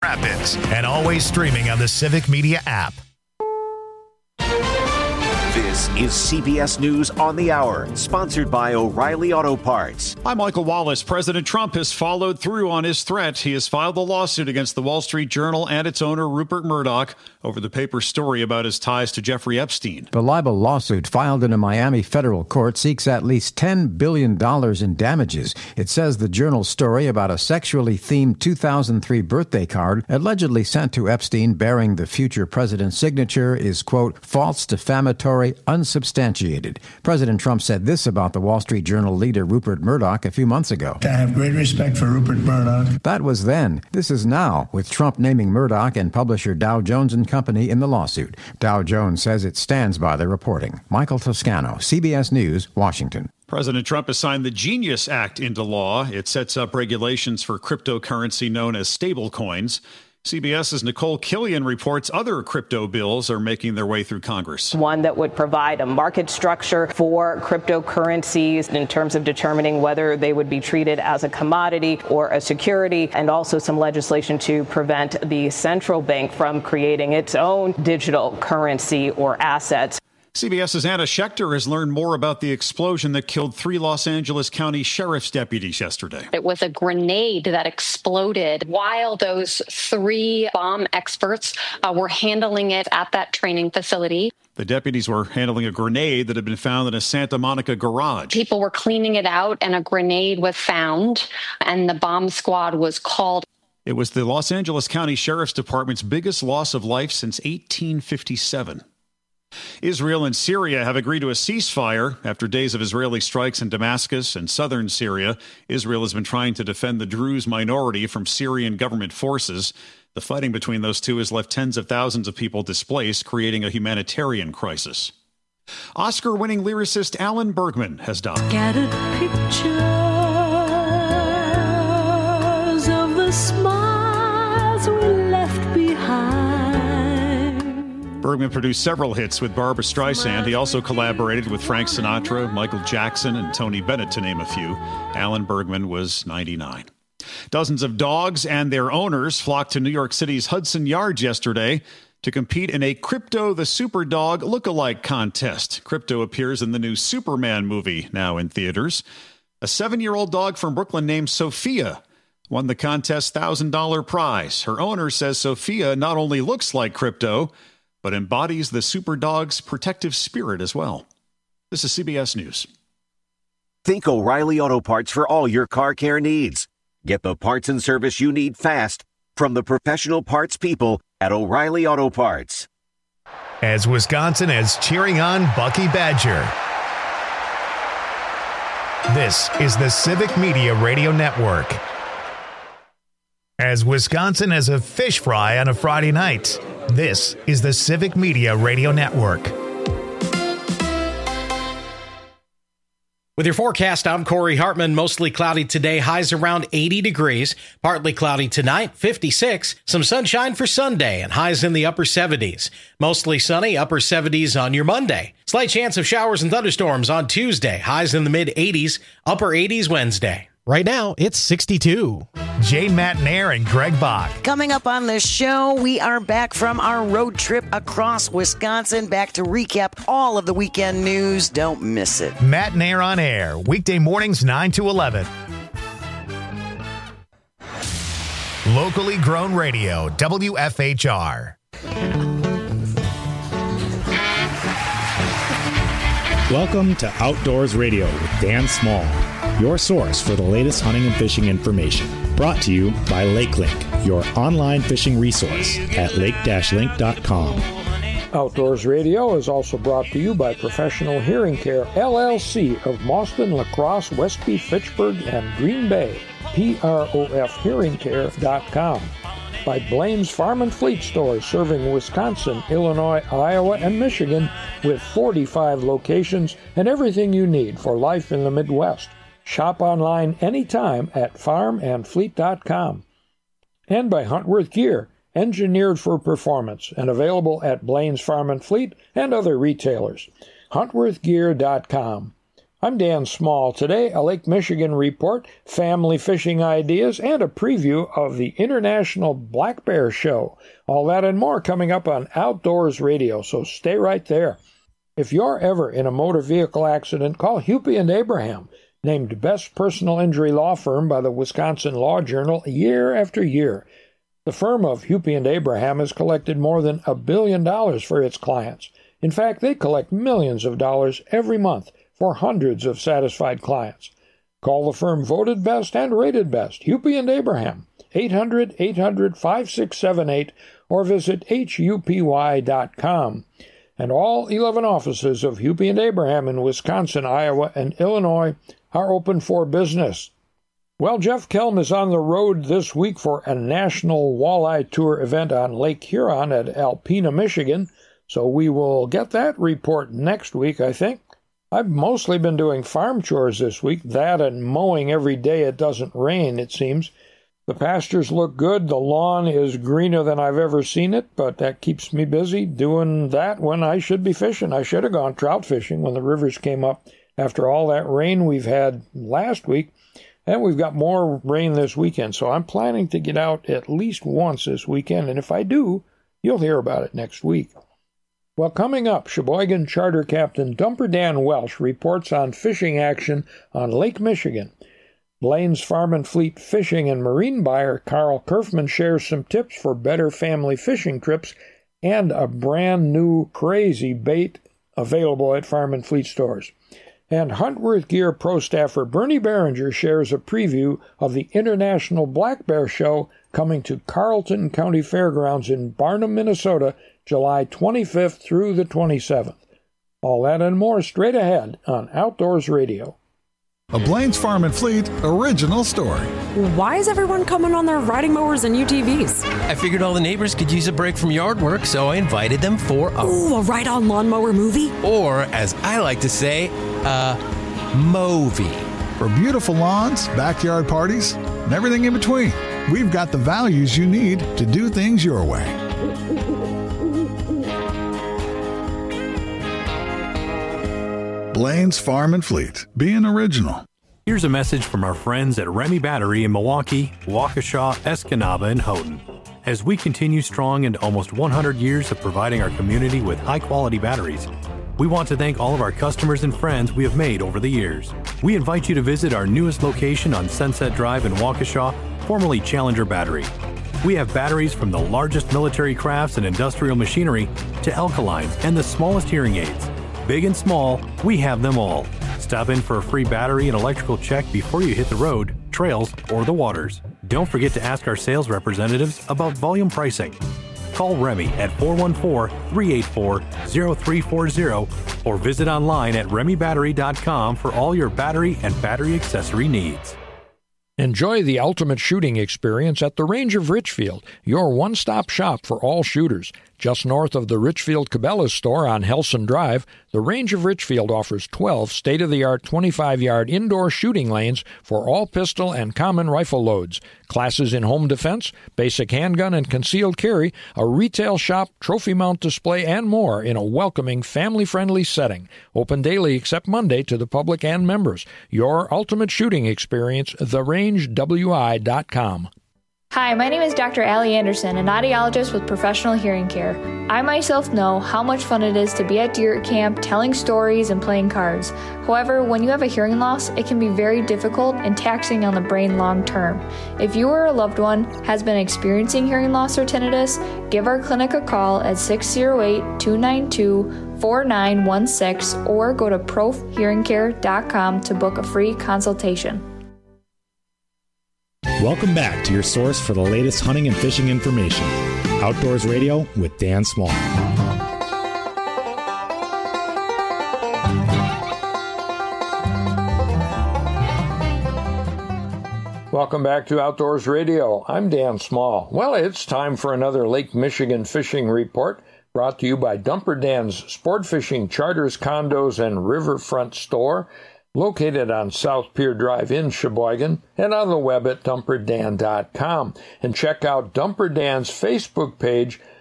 Rapids, and always streaming on the Civic Media app. This is CBS News on the Hour, sponsored by O'Reilly Auto Parts. I'm Michael Wallace. President Trump has followed through on his threat. He has filed a lawsuit against the Wall Street Journal and its owner, Rupert Murdoch, over the paper's story about his ties to Jeffrey Epstein. The libel lawsuit filed in a Miami federal court seeks at least $10 billion in damages. It says the Journal's story about a sexually themed 2003 birthday card allegedly sent to Epstein bearing the future president's signature is, quote, false, defamatory, unsubstantiated. President Trump said this about the Wall Street Journal leader Rupert Murdoch a few months ago. I have great respect for Rupert Murdoch. That was then. This is now, with Trump naming Murdoch and publisher Dow Jones & Company in the lawsuit. Dow Jones says it stands by the reporting. Michael Toscano, CBS News, Washington. President Trump has signed the Genius Act into law. It sets up regulations for cryptocurrency known as stablecoins. CBS's Nicole Killian reports other crypto bills are making their way through Congress. One that would provide a market structure for cryptocurrencies in terms of determining whether they would be treated as a commodity or a security, and also some legislation to prevent the central bank from creating its own digital currency or assets. CBS's Anna Schechter has learned more about the explosion that killed 3 Los Angeles County sheriff's deputies yesterday. It was a grenade that exploded while those 3 bomb experts were handling it at that training facility. The deputies were handling a grenade that had been found in a Santa Monica garage. People were cleaning it out, and a grenade was found, and the bomb squad was called. It was the Los Angeles County Sheriff's Department's biggest loss of life since 1857. Israel and Syria have agreed to a ceasefire after days of Israeli strikes in Damascus and southern Syria. Israel has been trying to defend the Druze minority from Syrian government forces. The fighting between those two has left tens of thousands of people displaced, creating a humanitarian crisis. Oscar-winning lyricist Alan Bergman has died. Scattered pictures of the smiles we left behind. Bergman produced several hits with Barbra Streisand. He also collaborated with Frank Sinatra, Michael Jackson, and Tony Bennett, to name a few. Alan Bergman was 99. Dozens of dogs and their owners flocked to New York City's Hudson Yards yesterday to compete in a Crypto the Superdog look-alike contest. Crypto appears in the new Superman movie, now in theaters. A 7-year-old dog from Brooklyn named Sophia won the contest's $1,000 prize. Her owner says Sophia not only looks like Crypto, but embodies the Superdog's protective spirit as well. This is CBS News. Think O'Reilly Auto Parts for all your car care needs. Get the parts and service you need fast from the professional parts people at O'Reilly Auto Parts. As Wisconsin is cheering on Bucky Badger. This is the Civic Media Radio Network. As Wisconsin has a fish fry on a Friday night, this is the Civic Media Radio Network. With your forecast, I'm Corey Hartman. Mostly cloudy today, highs around 80 degrees. Partly cloudy tonight, 56. Some sunshine for Sunday and highs in the upper 70s. Mostly sunny, upper 70s on your Monday. Slight chance of showers and thunderstorms on Tuesday. Highs in the mid-80s, upper 80s Wednesday. Right now, it's 62. Jane Matnair and Greg Bach. Coming up on the show, we are back from our road trip across Wisconsin, back to recap all of the weekend news. Don't miss it. Matnair on air, weekday mornings 9 to 11. Locally grown radio, WFHR. Welcome to Outdoors Radio with Dan Small, your source for the latest hunting and fishing information. Brought to you by LakeLink, your online fishing resource at lake-link.com. Outdoors Radio is also brought to you by Professional Hearing Care, LLC of Mauston, La Crosse, Westby, Fitchburg, and Green Bay. PROFhearingcare.com. By Blaine's Farm and Fleet Stores, serving Wisconsin, Illinois, Iowa, and Michigan with 45 locations and everything you need for life in the Midwest. Shop online anytime at farmandfleet.com. And by Huntworth Gear, engineered for performance and available at Blaine's Farm and Fleet and other retailers. Huntworthgear.com. I'm Dan Small. Today, a Lake Michigan report, family fishing ideas, and a preview of the International Black Bear Show. All that and more coming up on Outdoors Radio, so stay right there. If you're ever in a motor vehicle accident, call Hupy and Abraham, named Best Personal Injury Law Firm by the Wisconsin Law Journal year after year. The firm of Hupy and Abraham has collected more than $1 billion for its clients. In fact, they collect millions of dollars every month for hundreds of satisfied clients. Call the firm voted best and rated best, Hupy and Abraham, 800-800-5678, or visit hupy.com. And all 11 offices of Hupy and Abraham in Wisconsin, Iowa, and Illinois are open for business. Well, Jeff Kelm is on the road this week for a National Walleye Tour event on Lake Huron at Alpena, Michigan, so we will get that report next week, I think. I've mostly been doing farm chores this week, that and mowing every day it doesn't rain, it seems. The pastures look good, the lawn is greener than I've ever seen it, but that keeps me busy doing that when I should be fishing. I should have gone trout fishing when the rivers came up after all that rain we've had last week, and we've got more rain this weekend, so I'm planning to get out at least once this weekend, and if I do, you'll hear about it next week. Well, coming up, Sheboygan Charter Captain Dumper Dan Welsh reports on fishing action on Lake Michigan. Blaine's Farm and Fleet fishing and marine buyer Carl Kerfman shares some tips for better family fishing trips and a brand new crazy bait available at Farm and Fleet stores. And Huntworth Gear Pro staffer Bernie Behringer shares a preview of the International Black Bear Show coming to Carleton County Fairgrounds in Barnum, Minnesota, July 25th through the 27th. All that and more straight ahead on Outdoors Radio. A Blaine's Farm and Fleet original story. Why is everyone coming on their riding mowers and UTVs? I figured all the neighbors could use a break from yard work, so I invited them for a ride-on lawnmower movie? Or, as I like to say, a movie. For beautiful lawns, backyard parties, and everything in between, we've got the values you need to do things your way. Blaine's Farm and Fleet, being original. Here's a message from our friends at Remy Battery in Milwaukee, Waukesha, Escanaba, and Houghton. As we continue strong into almost 100 years of providing our community with high-quality batteries, we want to thank all of our customers and friends we have made over the years. We invite you to visit our newest location on Sunset Drive in Waukesha, formerly Challenger Battery. We have batteries from the largest military crafts and industrial machinery to alkalines and the smallest hearing aids. Big and small, we have them all. Stop in for a free battery and electrical check before you hit the road, trails, or the waters. Don't forget to ask our sales representatives about volume pricing. Call Remy at 414-384-0340 or visit online at remybattery.com for all your battery and battery accessory needs. Enjoy the ultimate shooting experience at the Range of Richfield, your one-stop shop for all shooters. Just north of the Richfield Cabela's store on Helson Drive, the Range of Richfield offers 12 state-of-the-art 25-yard indoor shooting lanes for all pistol and common rifle loads, classes in home defense, basic handgun and concealed carry, a retail shop, trophy mount display, and more in a welcoming, family-friendly setting. Open daily except Monday to the public and members. Your ultimate shooting experience, therangewi.com. Hi, my name is Dr. Allie Anderson, an audiologist with Professional Hearing Care. I myself know how much fun it is to be at deer camp, telling stories and playing cards. However, when you have a hearing loss, it can be very difficult and taxing on the brain long term. If you or a loved one has been experiencing hearing loss or tinnitus, give our clinic a call at 608-292-4916 or go to profhearingcare.com to book a free consultation. Welcome back to your source for the latest hunting and fishing information. Outdoors Radio with Dan Small. Welcome back to Outdoors Radio. I'm Dan Small. Well, it's time for another Lake Michigan fishing report brought to you by Dumper Dan's Sport Fishing Charters, Condos, and Riverfront Store, located on South Pier Drive in Sheboygan, and on the web at dumperdan.com. And check out Dumper Dan's Facebook page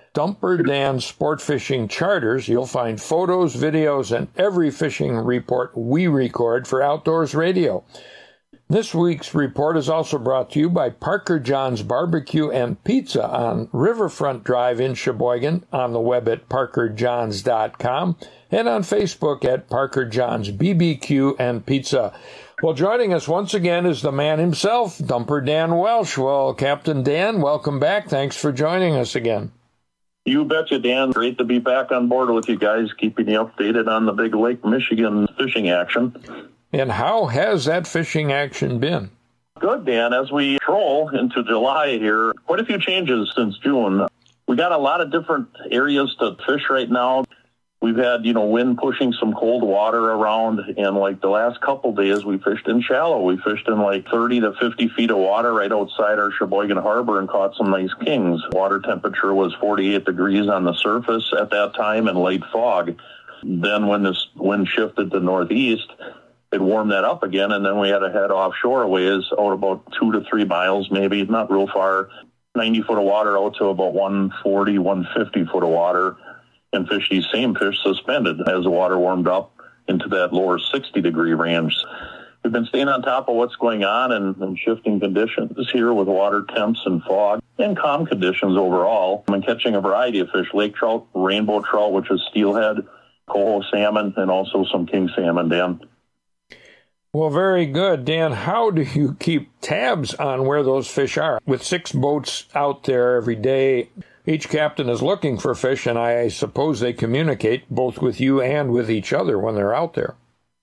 Dumper Dan Sport Fishing Charters, you'll find photos, videos, and every fishing report we record for Outdoors Radio. This week's report is also brought to you by Parker John's Barbecue and Pizza on Riverfront Drive in Sheboygan, on the web at parkerjohns.com, and on Facebook at Parker John's BBQ and Pizza. Well, joining us once again is the man himself, Dumper Dan Welsh. Well, Captain Dan, welcome back. Thanks for joining us again. You betcha, Dan. Great to be back on board with you guys, keeping you updated on the big Lake Michigan fishing action. And how has that fishing action been? Good, Dan. As we troll into July here, quite a few changes since June. We got a lot of different areas to fish right now. We've had, wind pushing some cold water around, and like the last couple days, we fished in shallow. We fished in like 30 to 50 feet of water right outside our Sheboygan Harbor and caught some nice kings. Water temperature was 48 degrees on the surface at that time and light fog. Then when this wind shifted to northeast, it warmed that up again, and then we had to head offshore a ways, out about 2 to 3 miles, maybe, not real far, 90 foot of water out to about 140, 150 foot of water, and fish these same fish suspended as the water warmed up into that lower 60-degree range. We've been staying on top of what's going on and shifting conditions here with water temps and fog and calm conditions overall. I'm catching a variety of fish, lake trout, rainbow trout, which is steelhead, coho salmon, and also some king salmon, Dan. Well, very good. Dan, how do you keep tabs on where those fish are? With 6 boats out there every day, each captain is looking for fish, and I suppose they communicate both with you and with each other when they're out there.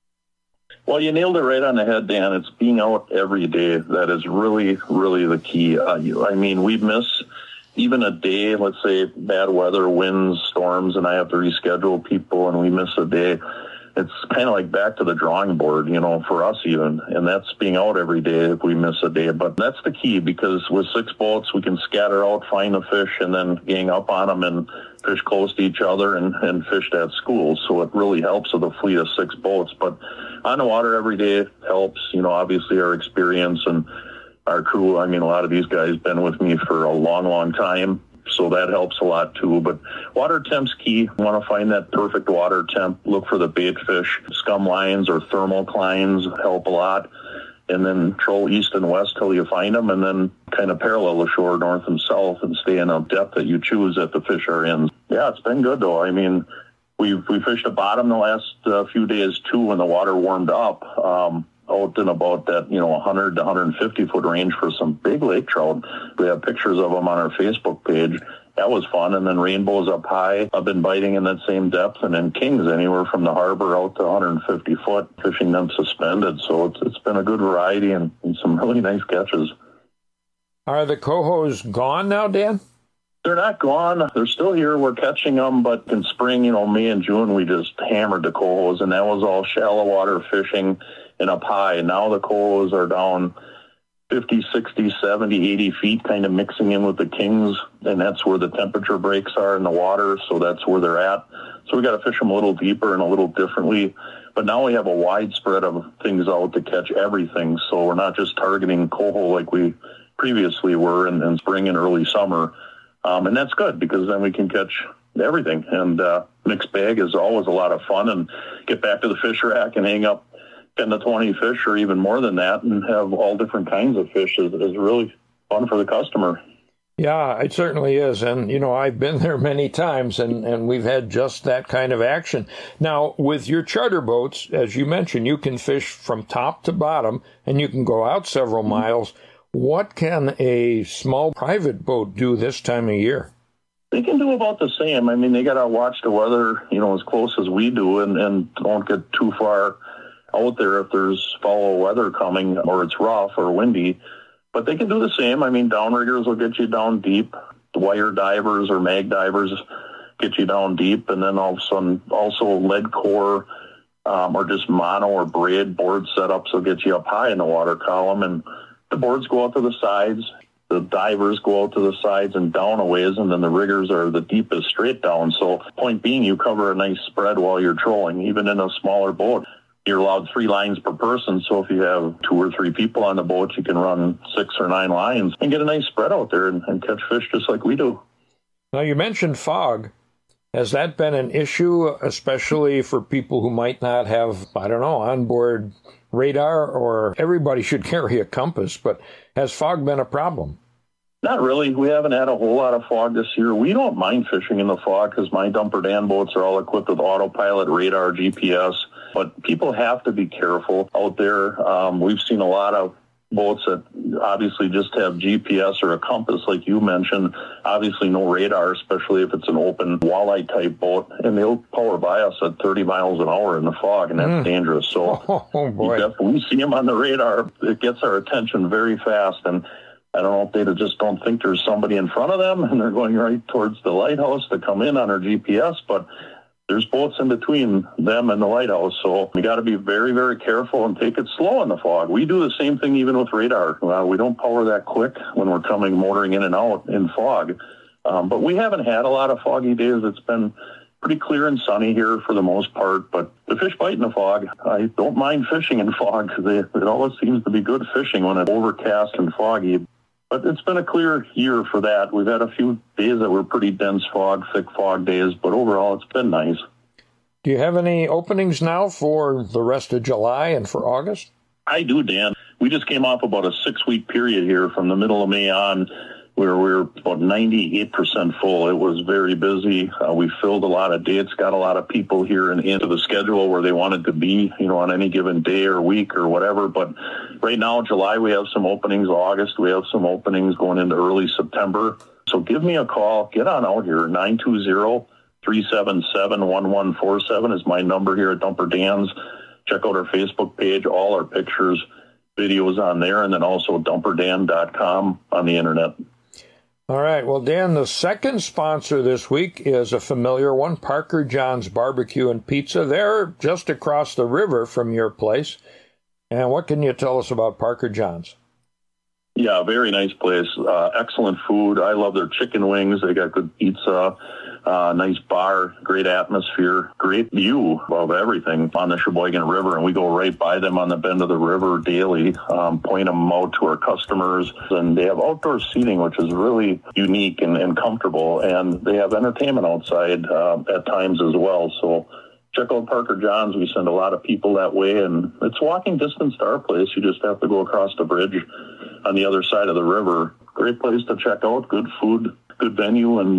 Well, you nailed it right on the head, Dan. It's being out every day that is really, really the key. We miss even a day, let's say bad weather, winds, storms, and I have to reschedule people, and we miss a day. It's kind of like back to the drawing board, for us even. And that's being out every day if we miss a day. But that's the key, because with 6 boats, we can scatter out, find the fish, and then gang up on them and fish close to each other and fish at school. So it really helps with a fleet of 6 boats. But on the water every day helps, obviously our experience and our crew. A lot of these guys been with me for a long, long time. So that helps a lot too. But water temp's key. You want to find that perfect water temp. Look for the bait fish. Scum lines or thermoclines help a lot. And then troll east and west till you find them, and then kind of parallel the shore north and south and stay in a depth that you choose that the fish are in. Yeah, it's been good though. We fished the bottom the last few days too when the water warmed up. Out in about that, 100 to 150 foot range for some big lake trout. We have pictures of them on our Facebook page. That was fun. And then rainbows up high. I've been biting in that same depth, and then kings anywhere from the harbor out to 150 foot, fishing them suspended. So it's been a good variety and some really nice catches. Are the cohos gone now, Dan? They're not gone. They're still here. We're catching them, but in spring, May and June, we just hammered the cohos, and that was all shallow water fishing and up high. Now the cohos are down 50, 60, 70, 80 feet, kind of mixing in with the kings, and that's where the temperature breaks are in the water, so that's where they're at. So we got to fish them a little deeper and a little differently. But now we have a wide spread of things out to catch everything, so we're not just targeting coho like we previously were in spring and early summer. And that's good, because then we can catch everything. And mixed bag is always a lot of fun, and get back to the fish rack and hang up 10 to 20 fish or even more than that and have all different kinds of fish is really fun for the customer. Yeah, it certainly is. And, I've been there many times, and we've had just that kind of action. Now, with your charter boats, as you mentioned, you can fish from top to bottom, and you can go out several miles. What can a small private boat do this time of year? They can do about the same. They got to watch the weather, as close as we do, and don't get too far out there if there's foul weather coming or it's rough or windy. But they can do the same. Downriggers will get you down deep. Wire divers or mag divers get you down deep. And then all of a sudden, also lead core or just mono or braid board setups will get you up high in the water column. And the boards go out to the sides. The divers go out to the sides and down a ways, and then the riggers are the deepest straight down. So point being, you cover a nice spread while you're trolling, even in a smaller boat. You're allowed 3 lines per person, so if you have 2 or 3 people on the boat, you can run 6 or 9 lines and get a nice spread out there and catch fish just like we do. Now, you mentioned fog. Has that been an issue, especially for people who might not have, I don't know, onboard radar, or everybody should carry a compass, but has fog been a problem? Not really. We haven't had a whole lot of fog this year. We don't mind fishing in the fog because my Dumper Dan boats are all equipped with autopilot, radar, GPS, but people have to be careful out there. We've seen a lot of boats that obviously just have GPS or a compass, like you mentioned, obviously no radar, especially if it's an open walleye type boat, and they'll power by us at 30 miles an hour in the fog, and that's dangerous. So we see them on the radar. It gets our attention very fast, and I don't know if they just don't think there's somebody in front of them and they're going right towards the lighthouse to come in on our GPS, but there's boats in between them and the lighthouse, so we got to be very, very careful and take it slow in the fog. We do the same thing even with radar. We don't power that quick when we're motoring in and out in fog. But we haven't had a lot of foggy days. It's been pretty clear and sunny here for the most part, but the fish bite in the fog. I don't mind fishing in fog because it always seems to be good fishing when it's overcast and foggy. But it's been a clear year for that. We've had a few days that were pretty dense fog, thick fog days, but overall it's been nice. Do you have any openings now for the rest of July and for August? I do, Dan. We just came off about a 6-week period here from the middle of May on where we were about 98% full. It was very busy. We filled a lot of dates, got a lot of people here and into the schedule where they wanted to be, on any given day or week or whatever. But right now, July, we have some openings. August, we have some openings going into early September. So give me a call. Get on out here. 920-377-1147 is my number here at Dumper Dan's. Check out our Facebook page, all our pictures, videos on there, and then also dumperdan.com on the internet. All right. Well, Dan, the second sponsor this week is a familiar one, Parker John's Barbecue and Pizza. They're just across the river from your place. And what can you tell us about Parker John's? Yeah, very nice place. Excellent food. I love their chicken wings. They got good pizza, nice bar, great atmosphere, great view of everything on the Sheboygan River. And we go right by them on the bend of the river daily, point them out to our customers. And they have outdoor seating, which is really unique and comfortable. And they have entertainment outside at times as well. So check out Parker John's. We send a lot of people that way, and it's walking distance to our place. You just have to go across the bridge on the other side of the river. Great place to check out. Good food, good venue, and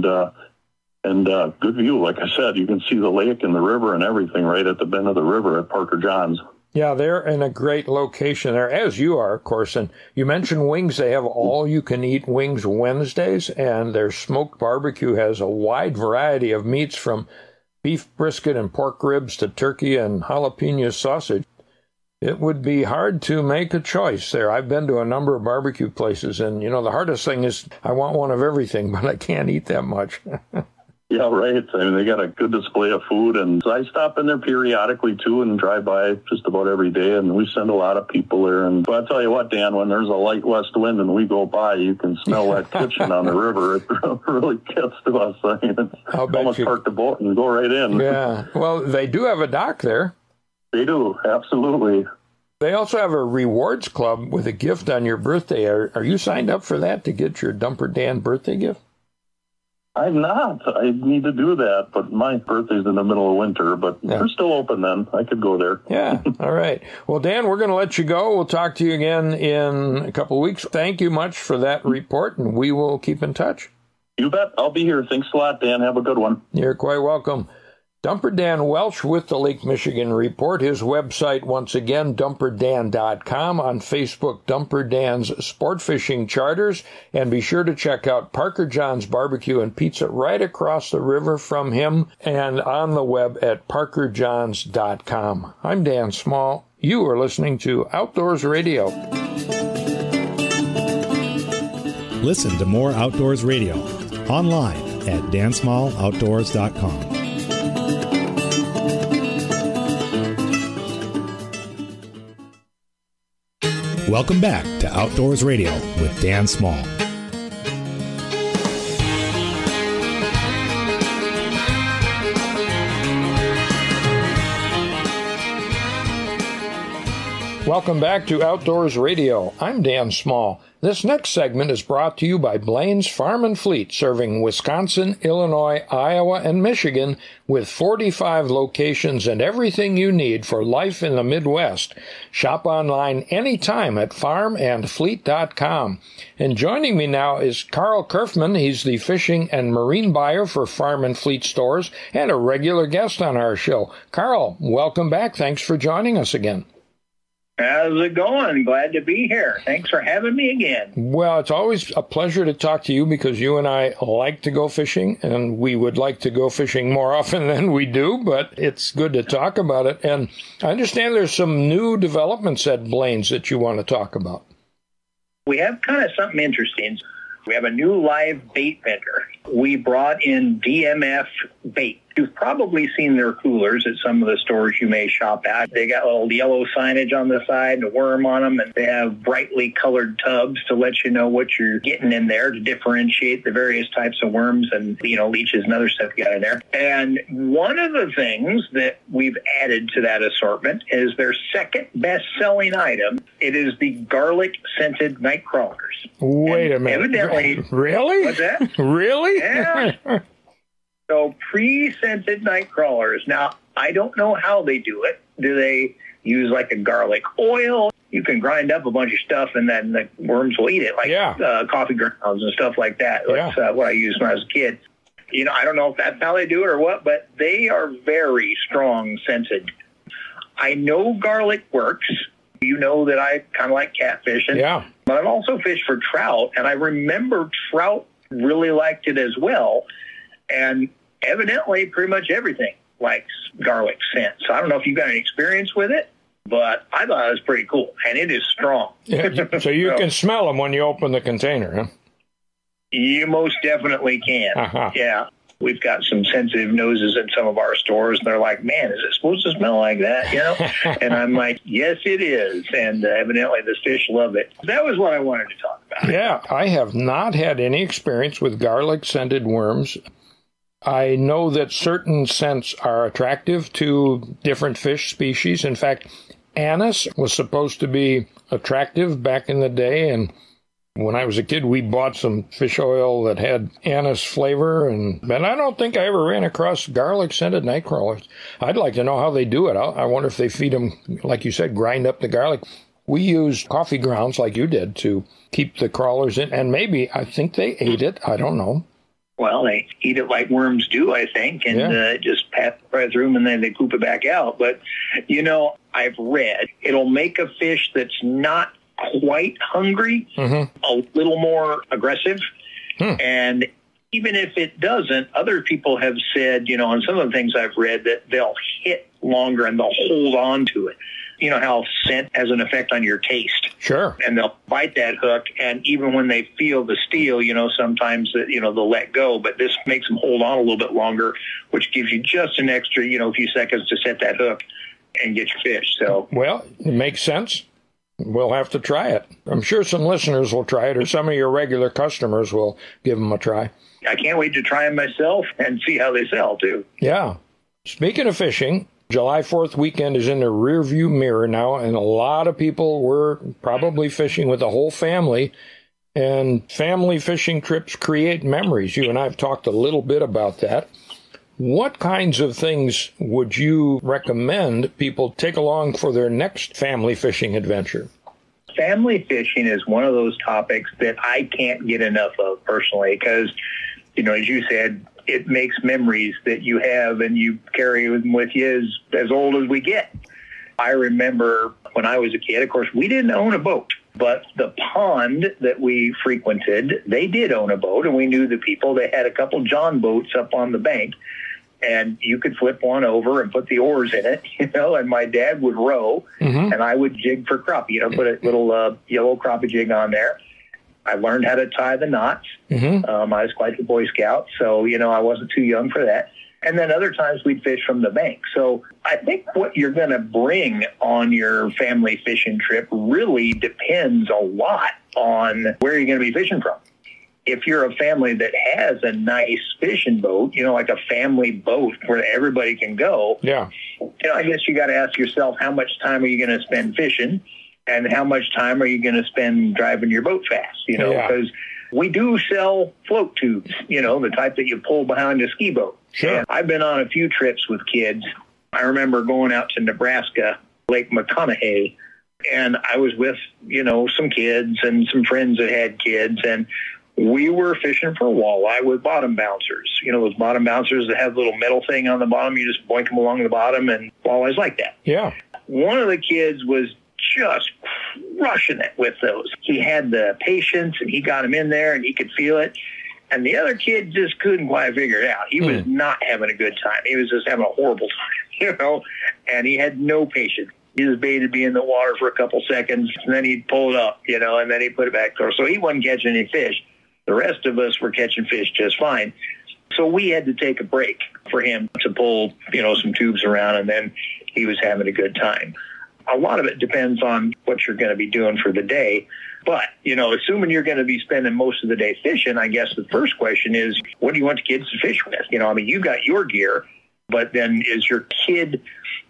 good view. Like I said, you can see the lake and the river and everything right at the bend of the river at Parker John's. Yeah, they're in a great location there, as you are, of course. And you mentioned wings. They have all-you-can-eat wings Wednesdays, and their smoked barbecue has a wide variety of meats from beef brisket and pork ribs to turkey and jalapeno sausage. It would be hard to make a choice there. I've been to a number of barbecue places, and, the hardest thing is I want one of everything, but I can't eat that much. Yeah, right. I mean, they got a good display of food, and I stop in there periodically, too, and drive by just about every day, and we send a lot of people there. And but I'll tell you what, Dan, when there's a light west wind and we go by, you can smell that kitchen on the river. It really gets to us. I mean, it's almost park the boat and go right in. Yeah. Well, they do have a dock there. They do, absolutely. They also have a rewards club with a gift on your birthday. Are you signed up for that to get your Dumper Dan birthday gift? I'm not. I need to do that, but my birthday's in the middle of winter, but they're still open then. I could go there. Yeah, all right. Well, Dan, we're going to let you go. We'll talk to you again in a couple of weeks. Thank you much for that report, and we will keep in touch. You bet. I'll be here. Thanks a lot, Dan. Have a good one. You're quite welcome. Dumper Dan Welch with the Lake Michigan Report. His website, once again, dumperdan.com. On Facebook, Dumper Dan's Sport Fishing Charters. And be sure to check out Parker John's Barbecue and Pizza right across the river from him and on the web at parkerjohns.com. I'm Dan Small. You are listening to Outdoors Radio. Listen to more Outdoors Radio online at dansmalloutdoors.com. Welcome back to Outdoors Radio with Dan Small. Welcome back to Outdoors Radio. I'm Dan Small. This next segment is brought to you by Blaine's Farm and Fleet, serving Wisconsin, Illinois, Iowa, and Michigan with 45 locations and everything you need for life in the Midwest. Shop online anytime at farmandfleet.com. And joining me now is Carl Kerfman. He's the fishing and marine buyer for Farm and Fleet stores and a regular guest on our show. Carl, welcome back. Thanks for joining us again. How's it going? Glad to be here. Thanks for having me again. Well, it's always a pleasure to talk to you because you and I like to go fishing, and we would like to go fishing more often than we do, but it's good to talk about it. And I understand there's some new developments at Blaine's that you want to talk about. We have kind of something interesting. We have a new live bait vendor. We brought in DMF Bait. You've probably seen their coolers at some of the stores you may shop at. They got little yellow signage on the side and a worm on them, and they have brightly colored tubs to let you know what you're getting in there to differentiate the various types of worms and, leeches and other stuff you got in there. And one of the things that we've added to that assortment is their second best-selling item. It is the garlic-scented night crawlers. Wait a minute. Evidently. Really? What's that? Really? Yeah. So pre-scented night crawlers. Now, I don't know how they do it. Do they use like a garlic oil? You can grind up a bunch of stuff and then the worms will eat it, like coffee grounds and stuff like that. That's what I used when I was a kid. I don't know if that's how they do it or what, but they are very strong scented. I know garlic works. You know that I kind of like catfishing. Yeah. But I've also fished for trout, and I remember trout really liked it as well. And evidently, pretty much everything likes garlic scent. So I don't know if you've got any experience with it, but I thought it was pretty cool, and it is strong. Yeah, so you can smell them when you open the container, huh? You most definitely can. Uh-huh. Yeah. We've got some sensitive noses in some of our stores, and they're like, man, is it supposed to smell like that? And I'm like, yes, it is. And evidently the fish love it. That was what I wanted to talk about. Yeah, I have not had any experience with garlic-scented worms. I know that certain scents are attractive to different fish species. In fact, anise was supposed to be attractive back in the day, and when I was a kid, we bought some fish oil that had anise flavor, and I don't think I ever ran across garlic-scented night crawlers. I'd like to know how they do it. I wonder if they feed them, like you said, grind up the garlic. We used coffee grounds like you did to keep the crawlers in, and maybe I think they ate it. I don't know. Well, they eat it like worms do, I think, and just pass right through them, and then they poop it back out. But, I've read it'll make a fish that's not quite hungry, a little more aggressive. And even if it doesn't, other people have said, on some of the things I've read, that they'll hit longer and they'll hold on to it. You know how scent has an effect on your taste. Sure. And they'll bite that hook, and even when they feel the steel, sometimes, they'll let go. But this makes them hold on a little bit longer, which gives you just an extra, few seconds to set that hook and get your fish. So, well, it makes sense. We'll have to try it. I'm sure some listeners will try it, or some of your regular customers will give them a try. I can't wait to try them myself and see how they sell, too. Yeah. Speaking of fishing, July 4th weekend is in the rearview mirror now, and a lot of people were probably fishing with the whole family, and family fishing trips create memories. You and I have talked a little bit about that. What kinds of things would you recommend people take along for their next family fishing adventure? Family fishing is one of those topics that I can't get enough of personally because, as you said, it makes memories that you have and you carry with you as old as we get. I remember when I was a kid, of course, we didn't own a boat, but the pond that we frequented, they did own a boat, and we knew the people. They had a couple John boats up on the bank, and you could flip one over and put the oars in it, and my dad would row, and I would jig for crappie, put a little yellow crappie jig on there. I learned how to tie the knots. I was quite the Boy Scout, so, I wasn't too young for that. And then other times we'd fish from the bank. So I think what you're going to bring on your family fishing trip really depends a lot on where you're going to be fishing from. If you're a family that has a nice fishing boat, like a family boat where everybody can go, I guess you got to ask yourself, how much time are you going to spend fishing, and how much time are you going to spend driving your boat fast? Because we do sell float tubes, the type that you pull behind a ski boat. Sure. And I've been on a few trips with kids. I remember going out to Nebraska, Lake McConaughey, and I was with, some kids and some friends that had kids, and we were fishing for walleye with bottom bouncers. Those bottom bouncers that have a little metal thing on the bottom. You just boink them along the bottom, and walleyes like that. Yeah. One of the kids was just crushing it with those. He had the patience, and he got them in there, and he could feel it. And the other kid just couldn't quite figure it out. He was not having a good time. He was just having a horrible time, and he had no patience. He just baited me in the water for a couple seconds, and then he'd pull it up, and then he'd put it back there. So he wasn't catching any fish. The rest of us were catching fish just fine. So we had to take a break for him to pull, some tubes around, and then he was having a good time. A lot of it depends on what you're going to be doing for the day. But, assuming you're going to be spending most of the day fishing, I guess the first question is, what do you want the kids to fish with? You got your gear, but then is your kid...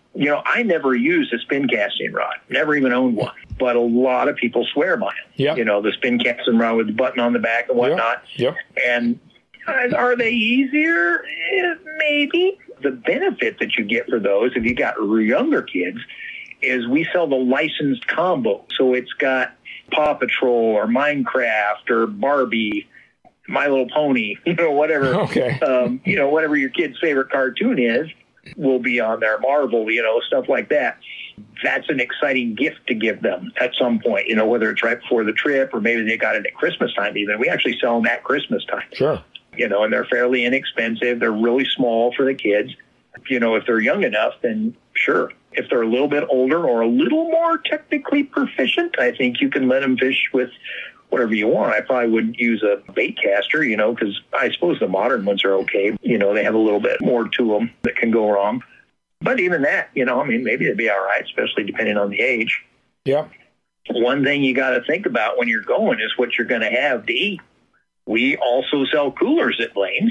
I never used a spin casting rod, never even owned one, but a lot of people swear by them. Yep. The spin casting rod with the button on the back and whatnot. Yep. And are they easier? Maybe. The benefit that you get for those, if you got younger kids, is we sell the licensed combo. So it's got Paw Patrol or Minecraft or Barbie, My Little Pony, whatever. Okay. Whatever your kid's favorite cartoon is, will be on there. Marvel, stuff like that. That's an exciting gift to give them at some point, whether it's right before the trip or maybe they got it at Christmas time even. We actually sell them at Christmas time. Sure. And they're fairly inexpensive. They're really small for the kids. If they're young enough, then sure. If they're a little bit older or a little more technically proficient, I think you can let them fish with whatever you want. I probably wouldn't use a bait caster, because I suppose the modern ones are okay. They have a little bit more to them that can go wrong. But even that, maybe it'd be all right, especially depending on the age. Yeah. One thing you got to think about when you're going is what you're going to have to eat. We also sell coolers at Blaine's,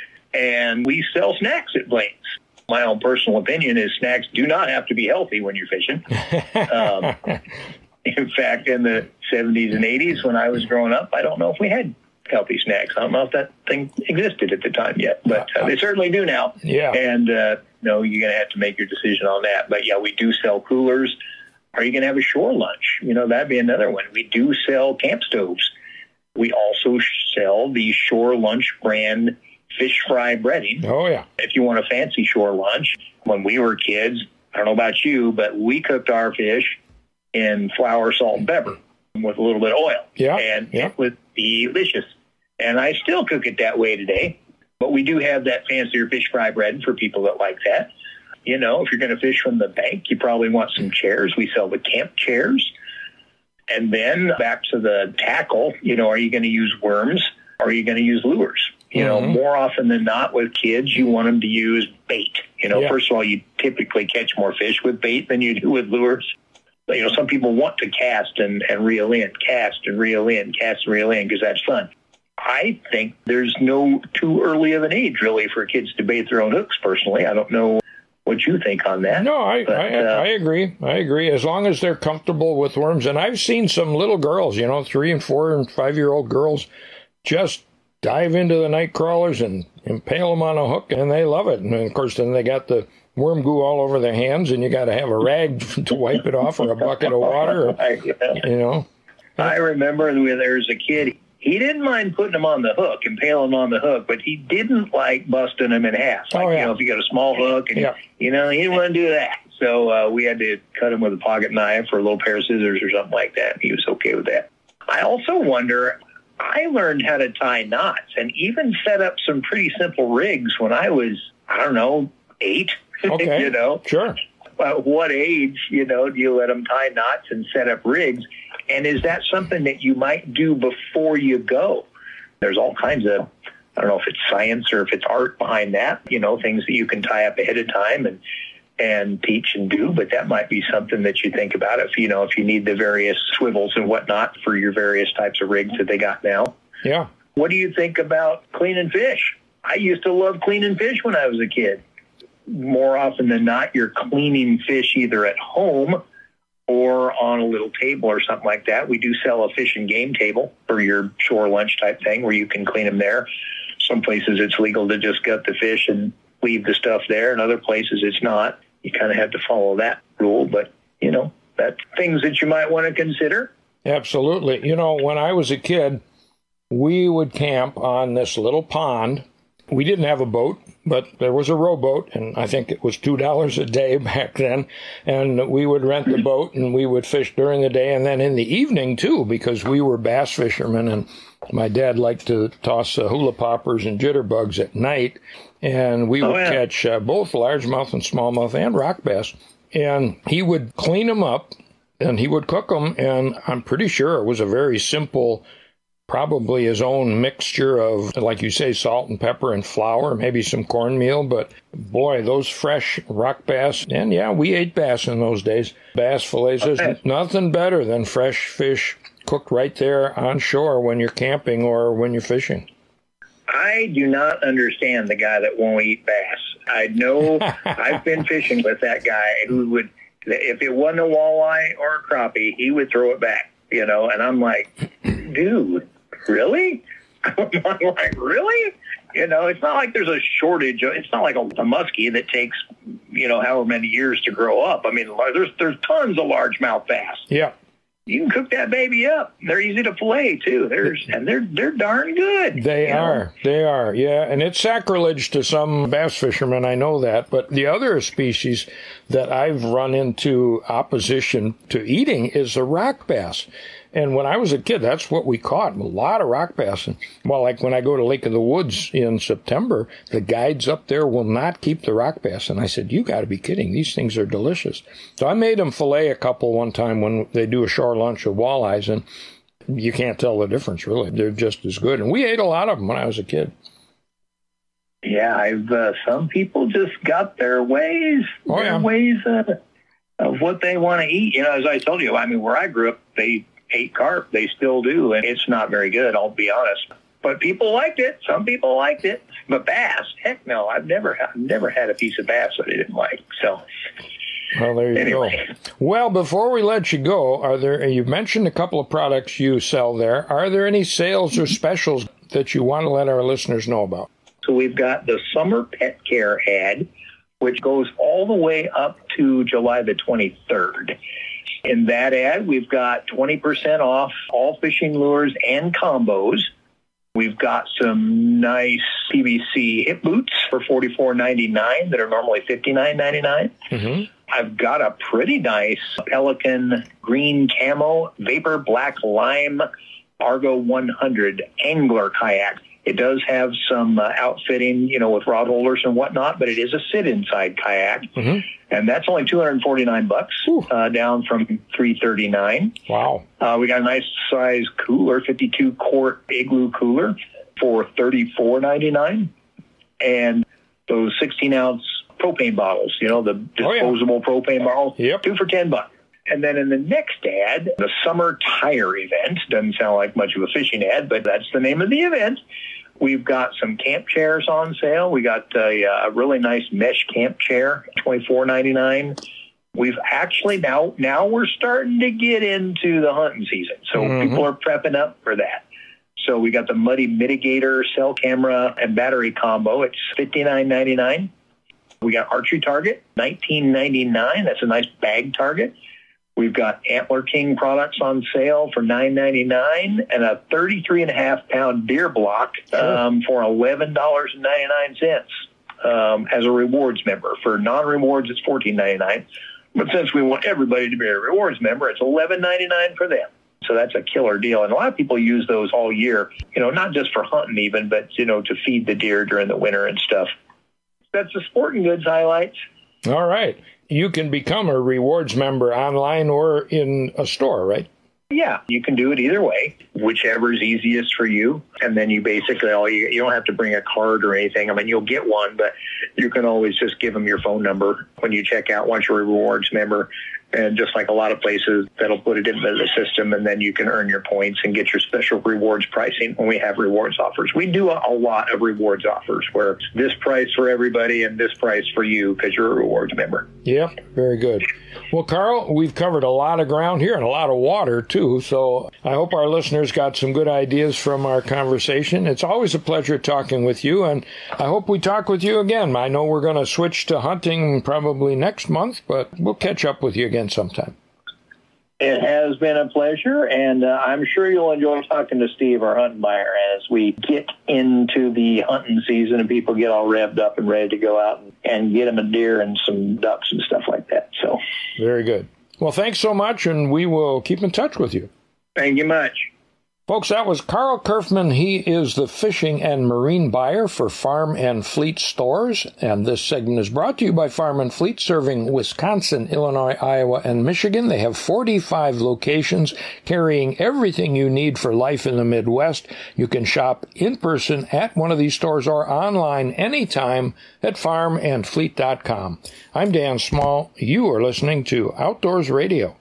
and we sell snacks at Blaine's. My own personal opinion is snacks do not have to be healthy when you're fishing. In fact, in the 70s and 80s, when I was growing up, I don't know if we had healthy snacks. I don't know if that thing existed at the time yet, but they certainly do now. Yeah. And, you're going to have to make your decision on that. But, yeah, we do sell coolers. Are you going to have a shore lunch? That'd be another one. We do sell camp stoves. We also sell the Shore Lunch brand fish fry breading. Oh, yeah. If you want a fancy shore lunch, when we were kids, I don't know about you, but we cooked our fish in flour, salt, and pepper with a little bit of oil. Yeah. And it was delicious. And I still cook it that way today. But we do have that fancier fish fry bread for people that like that. If you're going to fish from the bank, you probably want some chairs. We sell the camp chairs. And then back to the tackle, are you going to use worms or are you going to use lures? More often than not with kids, you want them to use bait. First of all, you typically catch more fish with bait than you do with lures. But, some people want to cast and reel in, cast and reel in, cast and reel in because that's fun. I think there's no too early of an age, really, for kids to bait their own hooks, personally. I don't know what you think on that. No, I agree. I agree. As long as they're comfortable with worms. And I've seen some little girls, 3 and 4 and 5-year-old girls just dive into the night crawlers and impale them on a hook, and they love it. And, of course, then they got the worm goo all over their hands, and you got to have a rag to wipe it off or a bucket of water. I remember when there was a kid, he didn't mind putting them on the hook, impaling them on the hook, but he didn't like busting them in half. If you got a small hook, and he didn't want to do that. So we had to cut him with a pocket knife or a little pair of scissors or something like that. He was okay with that. I also wonder, I learned how to tie knots and even set up some pretty simple rigs when I was, 8. Okay. Sure. At what age, do you let them tie knots and set up rigs? And is that something that you might do before you go? There's all kinds of, I don't know if it's science or if it's art behind that, things that you can tie up ahead of time and teach and do, but that might be something that you think about if you need the various swivels and whatnot for your various types of rigs that they got now. Yeah. What do you think about cleaning fish? I used to love cleaning fish when I was a kid. more often than not, you're cleaning fish either at home or on a little table or something like that. We do sell a fish and game table for your shore lunch type thing where you can clean them there. Some places it's legal to just gut the fish and leave the stuff there, and other places it's not. You kind of have to follow that rule, but, you know, that's things that you might want to consider. Absolutely. You know, when I was a kid, we would camp on this little pond. We didn't have a boat, but there was a rowboat, and I think it was $2 a day back then. And we would rent the boat, and we would fish during the day, and then in the evening, too, because we were bass fishermen, and my dad liked to toss hula poppers and jitterbugs at night, and we would catch both largemouth and smallmouth and rock bass. And he would clean them up, and he would cook them, and I'm pretty sure it was a very simple, probably his own mixture of, like you say, salt and pepper and flour, maybe some cornmeal. But boy, those fresh rock bass, and yeah, we ate bass in those days. Bass fillets, there's nothing better than fresh fish cooked right there on shore when you're camping or when you're fishing. I do not understand the guy that won't eat bass. I know I've been fishing with that guy who would, if it wasn't a walleye or a crappie, he would throw it back, you know, and I'm like, dude, really? I'm like, really? You know, it's not like there's a shortage. It's not like a muskie that takes, you know, however many years to grow up. I mean, there's tons of largemouth bass. Yeah. You can cook that baby up. They're easy to fillet too. They're darn good. They are. Yeah, and it's sacrilege to some bass fishermen. I know that. But the other species that I've run into opposition to eating is the rock bass. And when I was a kid, that's what we caught, a lot of rock bass. And, well, like when I go to Lake of the Woods in September, the guides up there will not keep the rock bass. And I said, you got to be kidding. These things are delicious. So I made them fillet a couple one time when they do a shore lunch of walleyes, and you can't tell the difference, really. They're just as good. And we ate a lot of them when I was a kid. Yeah, some people just got their ways, ways of what they want to eat. You know, as I told you, I mean, where I grew up, they ate carp. They still do, and it's not very good, I'll be honest. But people liked it. Some people liked it. But bass, heck no. I've never had a piece of bass that I didn't like. So, well, there you go. Well, before we let you go, you mentioned a couple of products you sell there. Are there any sales or specials that you want to let our listeners know about? So we've got the Summer Pet Care ad, which goes all the way up to July the 23rd. In that ad, we've got 20% off all fishing lures and combos. We've got some nice PVC hip boots for $44.99 that are normally $59.99. Mm-hmm. I've got a pretty nice Pelican green camo vapor black lime Argo 100 angler kayak. It does have some outfitting, you know, with rod holders and whatnot, but it is a sit-inside kayak. Mm-hmm. And that's only $249, down from $339. Wow. We got a nice size cooler, 52-quart igloo cooler for $34.99. And those 16-ounce propane bottles, you know, the disposable propane bottles, 2 for $10. And then in the next ad, the Summer Tire Event. Doesn't sound like much of a fishing ad, but that's the name of the event. We've got some camp chairs on sale. We got a really nice mesh camp chair, $24.99. We've actually now we're starting to get into the hunting season, so people are prepping up for that. So we got the Muddy Mitigator cell camera and battery combo. It's $59.99. We got archery target, $19.99. That's a nice bag target. We've got Antler King products on sale for $9.99 and a 33.5-pound deer block for $11.99 as a rewards member. For non-rewards, it's $14.99. But since we want everybody to be a rewards member, it's $11.99 for them. So that's a killer deal. And a lot of people use those all year, you know, not just for hunting even, but, you know, to feed the deer during the winter and stuff. That's the sporting goods highlights. All right. You can become a rewards member online or in a store, right? Yeah, you can do it either way, whichever is easiest for you. And then you basically, you don't have to bring a card or anything. I mean, you'll get one, but you can always just give them your phone number when you check out once you're a rewards member. And just like a lot of places, that'll put it into the system, and then you can earn your points and get your special rewards pricing when we have rewards offers. We do a lot of rewards offers where it's this price for everybody and this price for you because you're a rewards member. Yep, very good. Well, Carl, we've covered a lot of ground here and a lot of water, too, so I hope our listeners got some good ideas from our conversation. It's always a pleasure talking with you, and I hope we talk with you again. I know we're going to switch to hunting probably next month, but we'll catch up with you again sometime. It has been a pleasure, and I'm sure you'll enjoy talking to Steve, our hunting buyer, as we get into the hunting season and people get all revved up and ready to go out and get them a deer and some ducks and stuff like that. So, very good. Well, thanks so much, and we will keep in touch with you. Thank you much. Folks, that was Carl Kerfman. He is the fishing and marine buyer for Farm and Fleet stores. And this segment is brought to you by Farm and Fleet, serving Wisconsin, Illinois, Iowa, and Michigan. They have 45 locations carrying everything you need for life in the Midwest. You can shop in person at one of these stores or online anytime at farmandfleet.com. I'm Dan Small. You are listening to Outdoors Radio.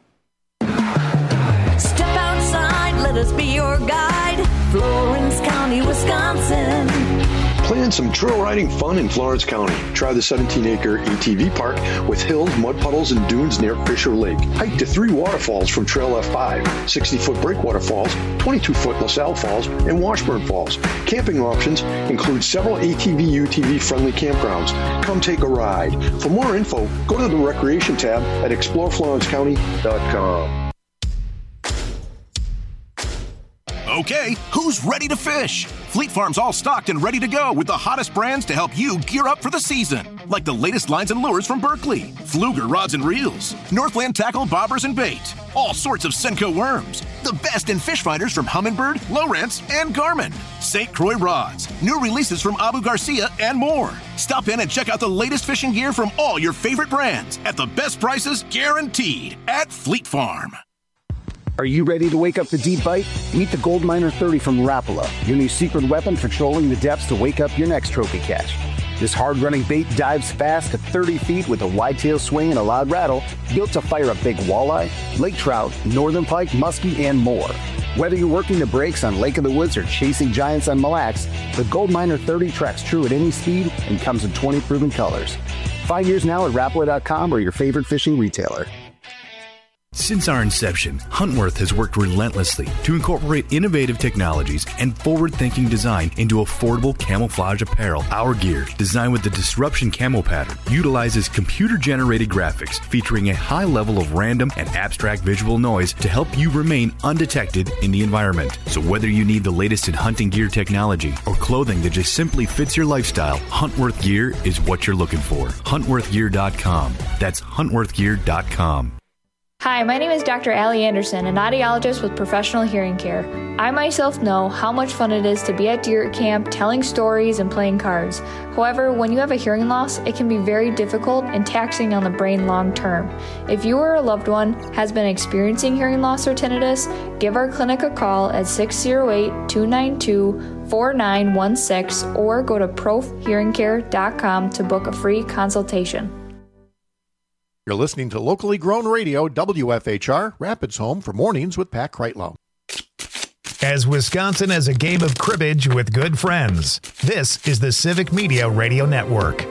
Step outside, let us be your guide. Florence County, Wisconsin. Plan some trail riding fun in Florence County. Try the 17-acre ATV park with hills, mud puddles, and dunes near Fisher Lake. Hike to 3 waterfalls from Trail F5, 60-foot Breakwater Falls, 22-foot LaSalle Falls, and Washburn Falls. Camping options include several ATV, UTV-friendly campgrounds. Come take a ride. For more info, go to the Recreation tab at exploreflorencecounty.com. Okay, who's ready to fish? Fleet Farm's all stocked and ready to go with the hottest brands to help you gear up for the season. Like the latest lines and lures from Berkley, Fluger rods and reels, Northland tackle, bobbers, and bait, all sorts of Senko worms, the best in fish finders from Humminbird, Lowrance, and Garmin, St. Croix rods, new releases from Abu Garcia, and more. Stop in and check out the latest fishing gear from all your favorite brands at the best prices guaranteed at Fleet Farm. Are you ready to wake up the deep bite? Meet the Goldminer 30 from Rapala, your new secret weapon for trolling the depths to wake up your next trophy catch. This hard-running bait dives fast to 30 feet with a wide-tail swing and a loud rattle, built to fire a big walleye, lake trout, northern pike, muskie, and more. Whether you're working the breaks on Lake of the Woods or chasing giants on Mille Lacs, the Goldminer 30 tracks true at any speed and comes in 20 proven colors. Find yours now at Rapala.com or your favorite fishing retailer. Since our inception, Huntworth has worked relentlessly to incorporate innovative technologies and forward-thinking design into affordable camouflage apparel. Our gear, designed with the Disruption Camo pattern, utilizes computer-generated graphics featuring a high level of random and abstract visual noise to help you remain undetected in the environment. So whether you need the latest in hunting gear technology or clothing that just simply fits your lifestyle, Huntworth gear is what you're looking for. HuntworthGear.com. That's HuntworthGear.com. Hi, my name is Dr. Allie Anderson, an audiologist with professional hearing care. I myself know how much fun it is to be at deer camp, telling stories and playing cards. However, when you have a hearing loss, it can be very difficult and taxing on the brain long term. If you or a loved one has been experiencing hearing loss or tinnitus, give our clinic a call at 608-292-4916 or go to profhearingcare.com to book a free consultation. You're listening to locally grown radio, WFHR, Rapids Home for Mornings with Pat Kreitlow. As Wisconsin as a game of cribbage with good friends, this is the Civic Media Radio Network.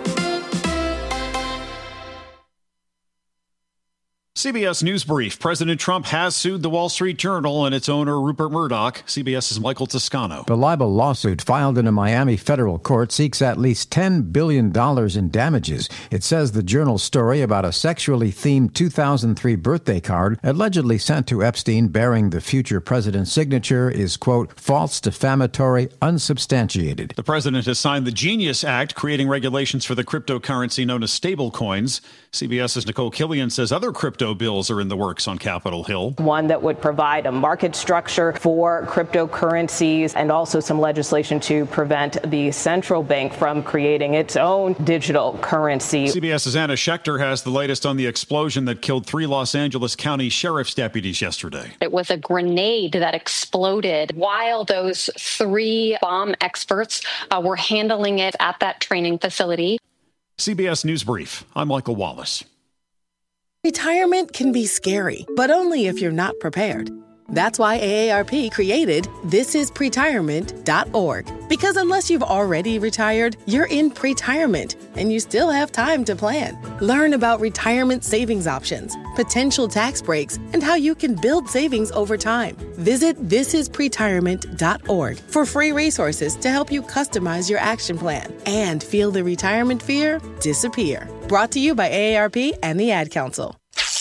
CBS News Brief. President Trump has sued the Wall Street Journal and its owner, Rupert Murdoch. CBS's Michael Toscano. The libel lawsuit filed in a Miami federal court seeks at least $10 billion in damages. It says the Journal's story about a sexually themed 2003 birthday card allegedly sent to Epstein bearing the future president's signature is, quote, false, defamatory, unsubstantiated. The president has signed the Genius Act, creating regulations for the cryptocurrency known as stablecoins. CBS's Nicole Killian says other crypto bills are in the works on Capitol Hill. One that would provide a market structure for cryptocurrencies and also some legislation to prevent the central bank from creating its own digital currency. CBS's Anna Schechter has the latest on the explosion that killed 3 Los Angeles County sheriff's deputies yesterday. It was a grenade that exploded while those 3 bomb experts were handling it at that training facility. CBS News Brief. I'm Michael Wallace. Retirement can be scary, but only if you're not prepared. That's why AARP created thisispretirement.org. Because unless you've already retired, you're in pretirement, and you still have time to plan. Learn about retirement savings options, potential tax breaks, and how you can build savings over time. Visit thisispretirement.org for free resources to help you customize your action plan and feel the retirement fear disappear. Brought to you by AARP and the Ad Council.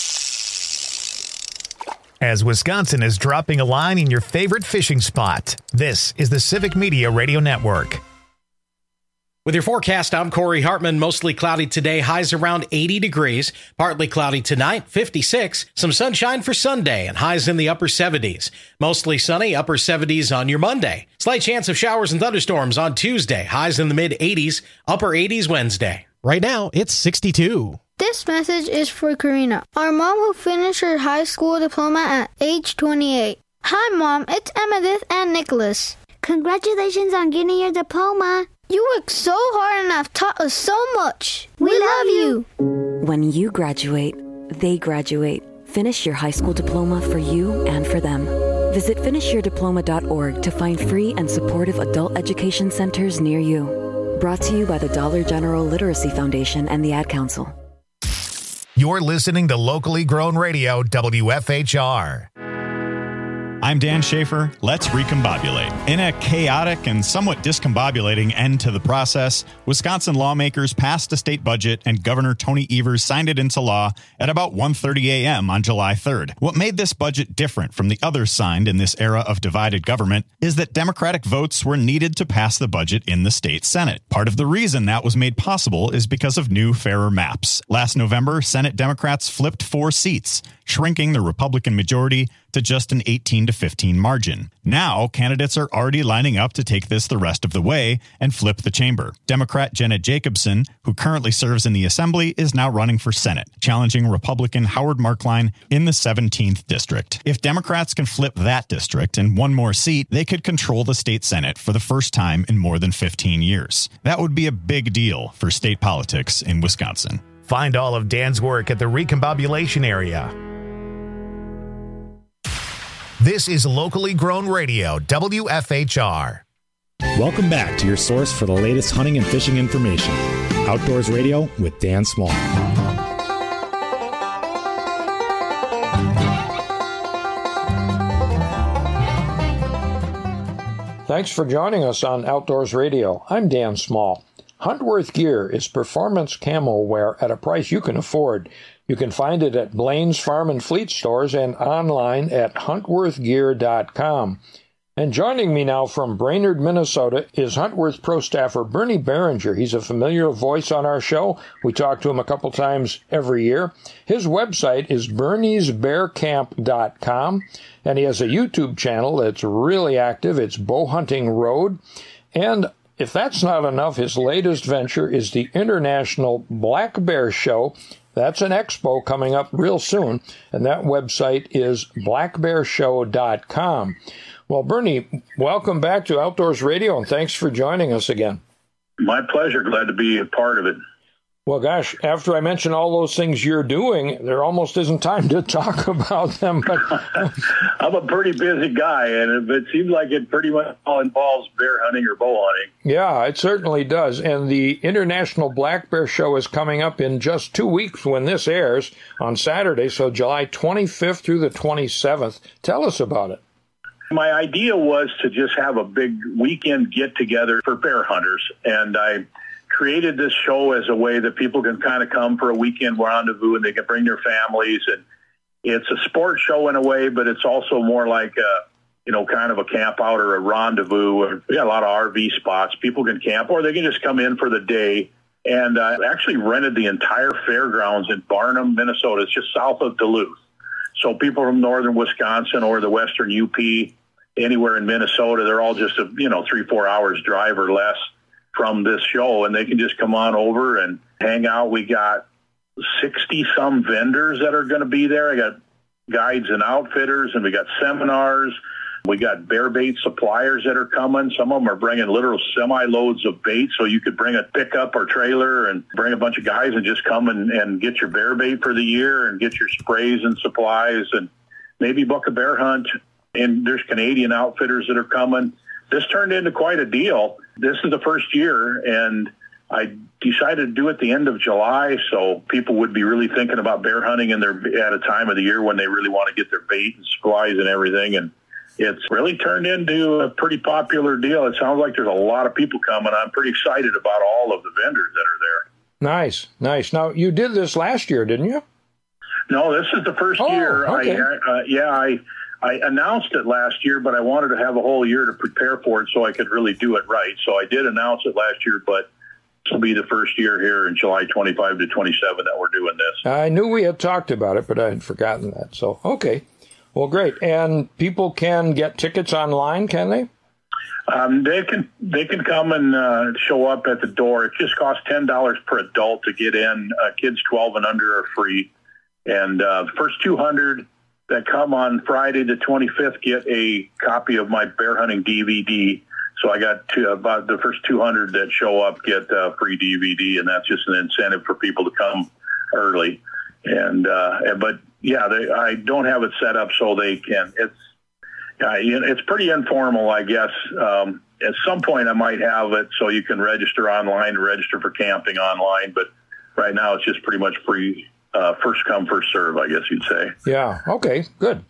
As Wisconsin is dropping a line in your favorite fishing spot, this is the Civic Media Radio Network. With your forecast, I'm Corey Hartman. Mostly cloudy today, highs around 80 degrees. Partly cloudy tonight, 56. Some sunshine for Sunday and highs in the upper 70s. Mostly sunny, upper 70s on your Monday. Slight chance of showers and thunderstorms on Tuesday. Highs in the mid 80s, upper 80s Wednesday. Right now, it's 62. This message is for Karina, our mom who finished her high school diploma at age 28. Hi, Mom. It's Emmettith and Nicholas. Congratulations on getting your diploma. You worked so hard and have taught us so much. We love you. When you graduate, they graduate. Finish your high school diploma for you and for them. Visit finishyourdiploma.org to find free and supportive adult education centers near you. Brought to you by the Dollar General Literacy Foundation and the Ad Council. You're listening to Locally Grown Radio, WFHR. I'm Dan Schaefer. Let's recombobulate. In a chaotic and somewhat discombobulating end to the process, Wisconsin lawmakers passed a state budget and Governor Tony Evers signed it into law at about 1:30 a.m. on July 3rd. What made this budget different from the others signed in this era of divided government is that Democratic votes were needed to pass the budget in the state Senate. Part of the reason that was made possible is because of new, fairer maps. Last November, Senate Democrats flipped 4 seats, shrinking the Republican majority to just an 18 to 15 margin. Now, candidates are already lining up to take this the rest of the way and flip the chamber. Democrat Jenna Jacobson, who currently serves in the Assembly, is now running for Senate, challenging Republican Howard Markline in the 17th district. If Democrats can flip that district and one more seat, they could control the state Senate for the first time in more than 15 years. That would be a big deal for state politics in Wisconsin. Find all of Dan's work at the Recombobulation area. This is Locally Grown Radio, WFHR. Welcome back to your source for the latest hunting and fishing information. Outdoors Radio with Dan Small. Thanks for joining us on Outdoors Radio. I'm Dan Small. Huntworth Gear is performance camo wear at a price you can afford. You can find it at Blaine's Farm and Fleet stores and online at huntworthgear.com. And joining me now from Brainerd, Minnesota, is Huntworth Pro staffer Bernie Behringer. He's a familiar voice on our show. We talk to him a couple times every year. His website is berniesbearcamp.com, and he has a YouTube channel that's really active. It's Bow Hunting Road. And if that's not enough, his latest venture is the International Black Bear Show. That's an expo coming up real soon, and that website is blackbearshow.com. Well, Bernie, welcome back to Outdoors Radio, and thanks for joining us again. My pleasure. Glad to be a part of it. Well, gosh, after I mention all those things you're doing, there almost isn't time to talk about them. But I'm a pretty busy guy, and it seems like it pretty much all involves bear hunting or bow hunting. Yeah, it certainly does. And the International Black Bear Show is coming up in just 2 weeks when this airs on Saturday, so July 25th through the 27th. Tell us about it. My idea was to just have a big weekend get-together for bear hunters, and I created this show as a way that people can kind of come for a weekend rendezvous and they can bring their families. And it's a sports show in a way, but it's also more like a, kind of a camp out or a rendezvous. We got a lot of RV spots. People can camp or they can just come in for the day. And I actually rented the entire fairgrounds in Barnum, Minnesota. It's just south of Duluth. So people from northern Wisconsin or the western UP, anywhere in Minnesota, they're all just 3-4 hours drive or less from this show, and they can just come on over and hang out. We got 60-some vendors that are going to be there. I got guides and outfitters, and we got seminars. We got bear bait suppliers that are coming. Some of them are bringing literal semi-loads of bait, so you could bring a pickup or trailer and bring a bunch of guys and just come and get your bear bait for the year and get your sprays and supplies and maybe book a bear hunt. And there's Canadian outfitters that are coming. This turned into quite a deal. This is the first year, and I decided to do it the end of July, so people would be really thinking about bear hunting at a time of the year when they really want to get their bait and supplies and everything. And it's really turned into a pretty popular deal. It sounds like there's a lot of people coming. I'm pretty excited about all of the vendors that are there. Nice, nice. Now, you did this last year, didn't you? No, this is the first year. Okay. I announced it last year, but I wanted to have a whole year to prepare for it so I could really do it right. So I did announce it last year, but this will be the first year here in July 25 to 27 that we're doing this. I knew we had talked about it, but I had forgotten that. So, okay. Well, great. And people can get tickets online, can they? They can come and show up at the door. It just costs $10 per adult to get in. Kids 12 and under are free. And the first 200 that come on Friday the 25th get a copy of my bear hunting DVD. So I got about the first 200 that show up get a free DVD, and that's just an incentive for people to come early. But yeah, I don't have it set up so they can. It's pretty informal, I guess. At some point, I might have it so you can register online, register for camping online. But right now, it's just pretty much free. First come, first serve, I guess you'd say. Yeah, okay, good.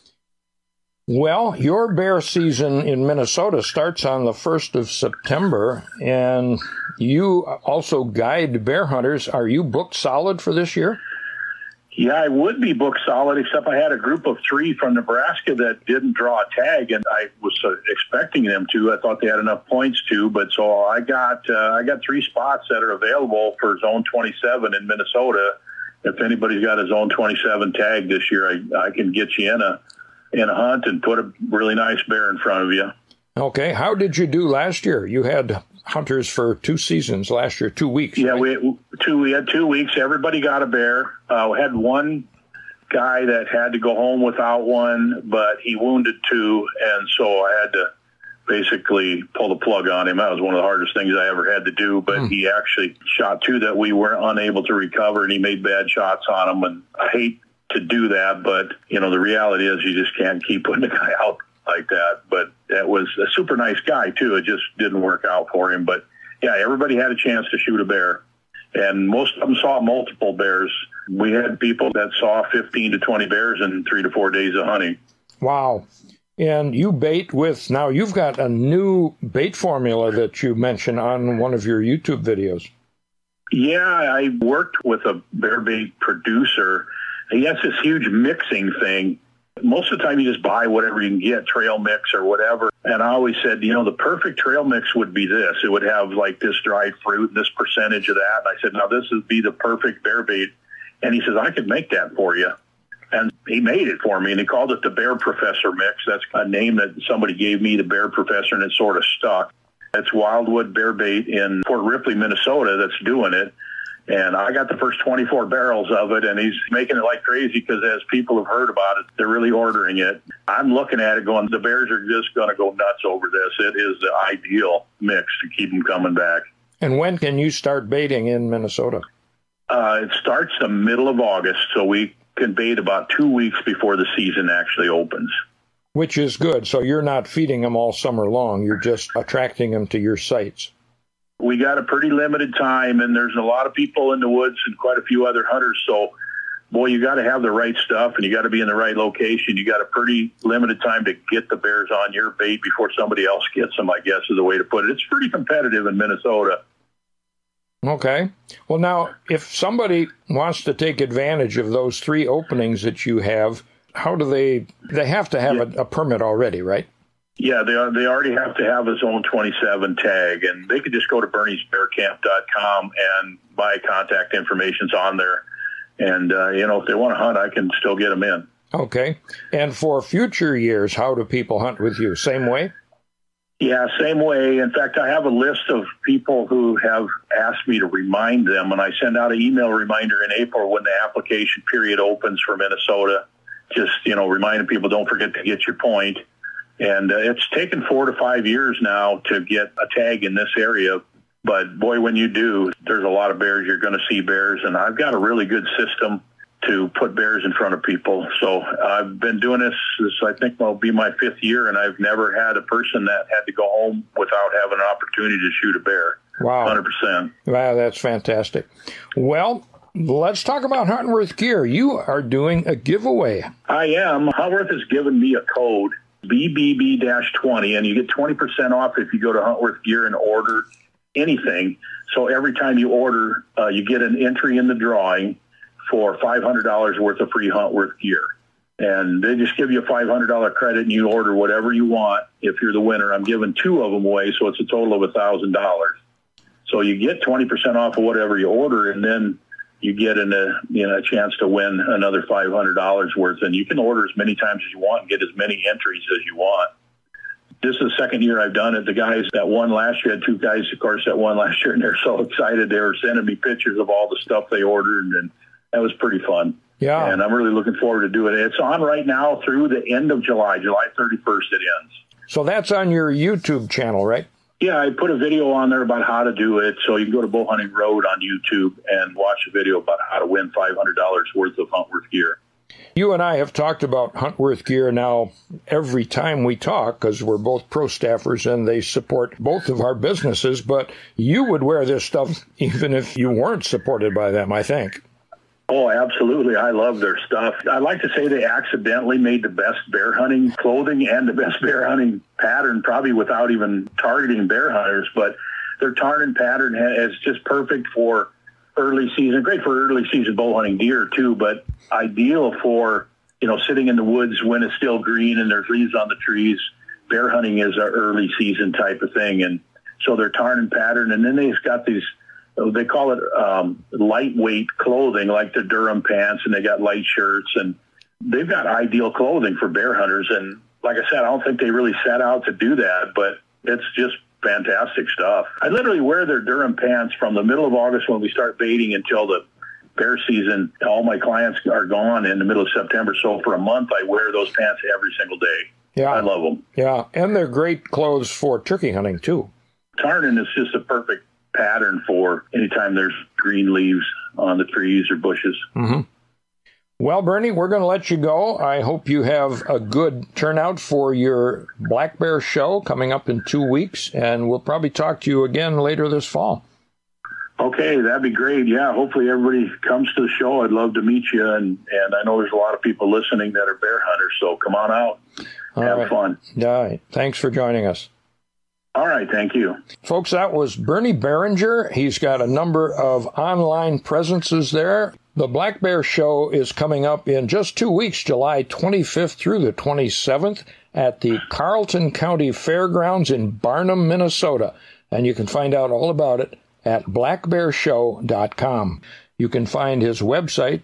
Well, your bear season in Minnesota starts on the 1st of September, and you also guide bear hunters. Are you booked solid for this year? Yeah, I would be booked solid, except I had a group of 3 from Nebraska that didn't draw a tag, and I was expecting them to. I thought they had enough points to, but so I got 3 spots that are available for Zone 27 in Minnesota. If anybody's got a Zone 27 tag this year, I can get you in a hunt and put a really nice bear in front of you. Okay. How did you do last year? You had hunters for 2 seasons last year, 2 weeks. Yeah, right? we had 2 weeks. Everybody got a bear. We had one guy that had to go home without one, but he wounded 2, and so I had to basically pull the plug on him. That was one of the hardest things I ever had to do, but he actually shot 2 that we were unable to recover, and he made bad shots on them, and I hate to do that, but the reality is you just can't keep putting a guy out like that. But that was a super nice guy too. It just didn't work out for him. But yeah, everybody had a chance to shoot a bear, and most of them saw multiple bears. We had people that saw 15 to 20 bears in 3 to 4 days of hunting. Wow. And you bait with, now you've got a new bait formula that you mentioned on one of your YouTube videos. Yeah, I worked with a bear bait producer. He has this huge mixing thing. Most of the time you just buy whatever you can get, trail mix or whatever. And I always said, the perfect trail mix would be this. It would have like this dried fruit, this percentage of that. And I said, now this would be the perfect bear bait. And he says, I could make that for you. And he made it for me, and he called it the Bear Professor Mix. That's a name that somebody gave me, the Bear Professor, and it sort of stuck. It's Wildwood Bear Bait in Fort Ripley, Minnesota that's doing it. And I got the first 24 barrels of it, and he's making it like crazy because as people have heard about it, they're really ordering it. I'm looking at it going, the bears are just going to go nuts over this. It is the ideal mix to keep them coming back. And when can you start baiting in Minnesota? It starts the middle of August, so we can bait about 2 weeks before the season actually opens. Which is good. So you're not feeding them all summer long. You're just attracting them to your sites. We got a pretty limited time, and there's a lot of people in the woods and quite a few other hunters. So, boy, you got to have the right stuff, and you got to be in the right location. You got a pretty limited time to get the bears on your bait before somebody else gets them, I guess is the way to put it. It's pretty competitive in Minnesota. Okay. Well, now, if somebody wants to take advantage of those 3 openings that you have, how do they have to have a permit already, right? Yeah, they already have to have a Zone 27 tag, and they could just go to BerniesBearCamp.com, and my contact information's on there. And, if they want to hunt, I can still get them in. Okay. And for future years, how do people hunt with you? Same way? Yeah, same way. In fact, I have a list of people who have asked me to remind them, and I send out an email reminder in April when the application period opens for Minnesota. Just, reminding people, don't forget to get your point. And it's taken 4 to 5 years now to get a tag in this area. But, boy, when you do, there's a lot of bears. You're going to see bears. And I've got a really good system to put bears in front of people. So I've been doing this I think will be my 5th year, and I've never had a person that had to go home without having an opportunity to shoot a bear. Wow. 100%. Wow, that's fantastic. Well, let's talk about Huntworth Gear. You are doing a giveaway. I am. Huntworth has given me a code, BBB-20, and you get 20% off if you go to Huntworth Gear and order anything. So every time you order, you get an entry in the drawing for $500 worth of free Huntworth gear. And they just give you a $500 credit and you order whatever you want. If you're the winner, I'm giving 2 of them away, so it's a total of $1,000. So you get 20% off of whatever you order, and then you get a chance to win another $500 worth. And you can order as many times as you want and get as many entries as you want. This is the 2nd year I've done it. The guys that won last year, had 2 guys, of course, that won last year, and they're so excited. They were sending me pictures of all the stuff they ordered, and that was pretty fun. Yeah. And I'm really looking forward to doing it. It's on right now through the end of July. July 31st it ends. So that's on your YouTube channel, right? Yeah, I put a video on there about how to do it. So you can go to Bowhunting Road on YouTube and watch a video about how to win $500 worth of Huntworth gear. You and I have talked about Huntworth Gear now every time we talk because we're both pro staffers and they support both of our businesses. But you would wear this stuff even if you weren't supported by them, I think. Oh, absolutely. I love their stuff. I like to say they accidentally made the best bear hunting clothing and the best bear hunting pattern, probably without even targeting bear hunters. But their tartan pattern is just perfect for early season, great for early season bow hunting deer too, but ideal for, sitting in the woods when it's still green and there's leaves on the trees. Bear hunting is an early season type of thing. And so their tartan pattern, and then they've got these, they call it lightweight clothing, like the Durham pants, and they got light shirts, and they've got ideal clothing for bear hunters. And like I said, I don't think they really set out to do that, but it's just fantastic stuff. I literally wear their Durham pants from the middle of August when we start baiting until the bear season. All my clients are gone in the middle of September, so for a month I wear those pants every single day. Yeah, I love them. Yeah, and they're great clothes for turkey hunting too. Tartan is just a perfect pattern for anytime there's green leaves on the trees or bushes. Mm-hmm. Well, Bernie, we're going to let you go. I hope you have a good turnout for your Black Bear show coming up in 2 weeks, and we'll probably talk to you again later this fall. Okay, that'd be great. Yeah, hopefully everybody comes to the show. I'd love to meet you, and I know there's a lot of people listening that are bear hunters, so come on out. Have fun. All right. Thanks for joining us. All right, thank you. Folks, that was Bernie Behringer. He's got a number of online presences there. The Black Bear Show is coming up in just 2 weeks, July 25th through the 27th at the Carleton County Fairgrounds in Barnum, Minnesota. And you can find out all about it at blackbearshow.com. You can find his website,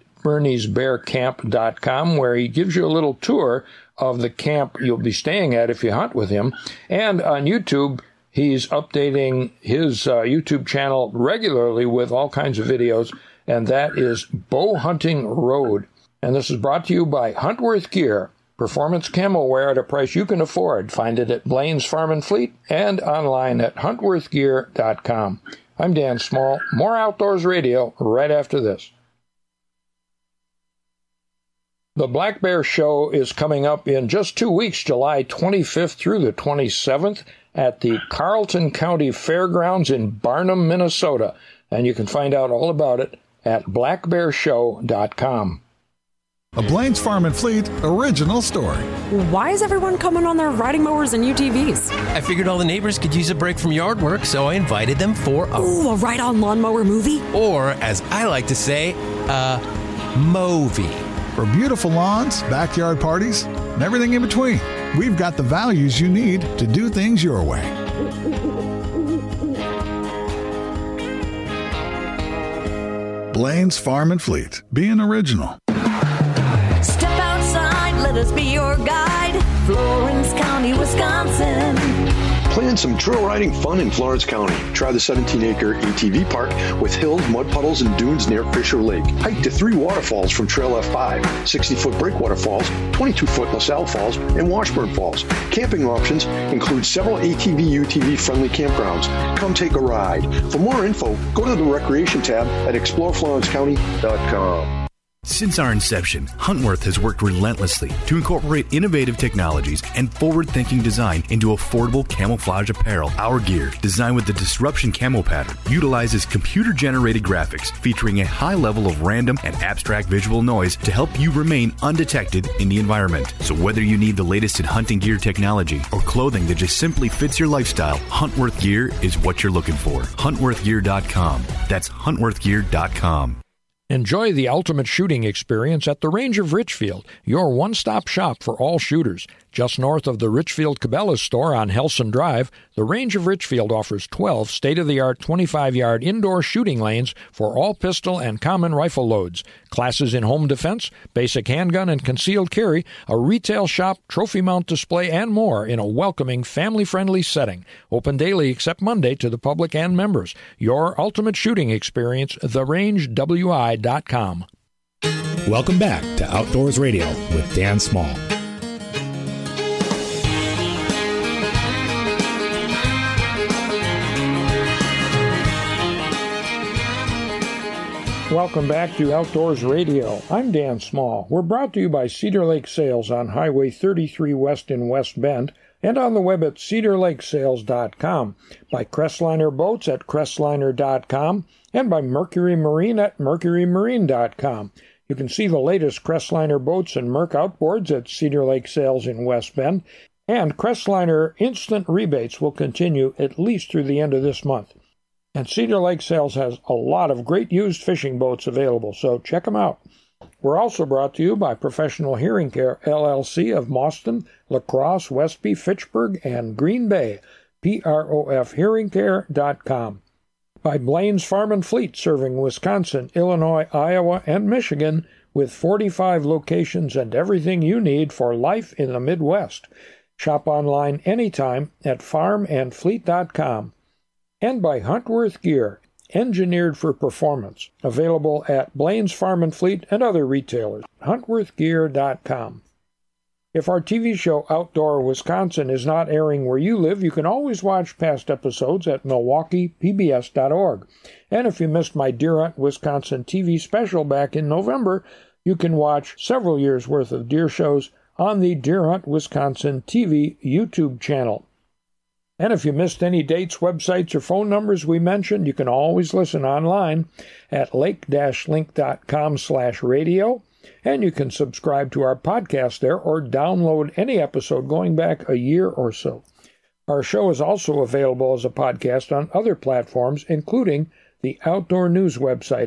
berniesbearcamp.com, where he gives you a little tour of the camp you'll be staying at if you hunt with him. And on YouTube, he's updating his YouTube channel regularly with all kinds of videos, and that is Bowhunting Road. And this is brought to you by Huntworth Gear, performance camo wear at a price you can afford. Find it at Blaine's Farm and Fleet and online at huntworthgear.com. I'm Dan Small. More Outdoors Radio right after this. The Black Bear Show is coming up in just 2 weeks, July 25th through the 27th at the Carleton County Fairgrounds in Barnum, Minnesota. And you can find out all about it at blackbearshow.com. A Blaine's Farm and Fleet original story. Why is everyone coming on their riding mowers and UTVs? I figured all the neighbors could use a break from yard work, so I invited them for a ride-on lawnmower movie? Or, as I like to say, a movie. For beautiful lawns, backyard parties, and everything in between, we've got the values you need to do things your way. Blaine's Farm and Fleet, being original. Step outside, let us be your guide. Florence County, Wisconsin. Plan some trail riding fun in Florence County. Try the 17-acre ATV park with hills, mud puddles, and dunes near Fisher Lake. Hike to 3 waterfalls from Trail F5, 60-foot Breakwater Falls, 22-foot LaSalle Falls, and Washburn Falls. Camping options include several ATV, UTV-friendly campgrounds. Come take a ride. For more info, go to the Recreation tab at exploreflorencecounty.com. Since our inception, Huntworth has worked relentlessly to incorporate innovative technologies and forward-thinking design into affordable camouflage apparel. Our gear, designed with the Disruption Camo pattern, utilizes computer-generated graphics featuring a high level of random and abstract visual noise to help you remain undetected in the environment. So whether you need the latest in hunting gear technology or clothing that just simply fits your lifestyle, Huntworth Gear is what you're looking for. HuntworthGear.com. That's HuntworthGear.com. Enjoy the ultimate shooting experience at the Range of Richfield, your one-stop shop for all shooters. Just north of the Richfield Cabela's store on Helson Drive, the Range of Richfield offers 12 state-of-the-art 25-yard indoor shooting lanes for all pistol and common rifle loads, classes in home defense, basic handgun and concealed carry, a retail shop, trophy mount display, and more in a welcoming, family-friendly setting. Open daily except Monday to the public and members. Your ultimate shooting experience, therangewi.com. Welcome back to Outdoors Radio with Dan Small. Welcome back to Outdoors Radio. I'm Dan Small. We're brought to you by Cedar Lake Sales on Highway 33 West in West Bend and on the web at cedarlakesales.com, by Crestliner Boats at crestliner.com, and by Mercury Marine at mercurymarine.com. You can see the latest Crestliner boats and Merc outboards at Cedar Lake Sales in West Bend, and Crestliner instant rebates will continue at least through the end of this month. And Cedar Lake Sales has a lot of great used fishing boats available, so check them out. We're also brought to you by Professional Hearing Care, LLC of Mauston, La Crosse, Westby, Fitchburg, and Green Bay, profhearingcare.com. By Blaine's Farm and Fleet, serving Wisconsin, Illinois, Iowa, and Michigan, with 45 locations and everything you need for life in the Midwest. Shop online anytime at farmandfleet.com. And by Huntworth Gear, engineered for performance, available at Blaine's Farm and Fleet and other retailers, huntworthgear.com. If our TV show Outdoor Wisconsin is not airing where you live, you can always watch past episodes at milwaukeepbs.org. And if you missed my Deer Hunt Wisconsin TV special back in November, you can watch several years' worth of deer shows on the Deer Hunt Wisconsin TV YouTube channel. And if you missed any dates, websites, or phone numbers we mentioned, you can always listen online at lake-link.com/radio, and you can subscribe to our podcast there or download any episode going back a year or so. Our show is also available as a podcast on other platforms, including the Outdoor News website,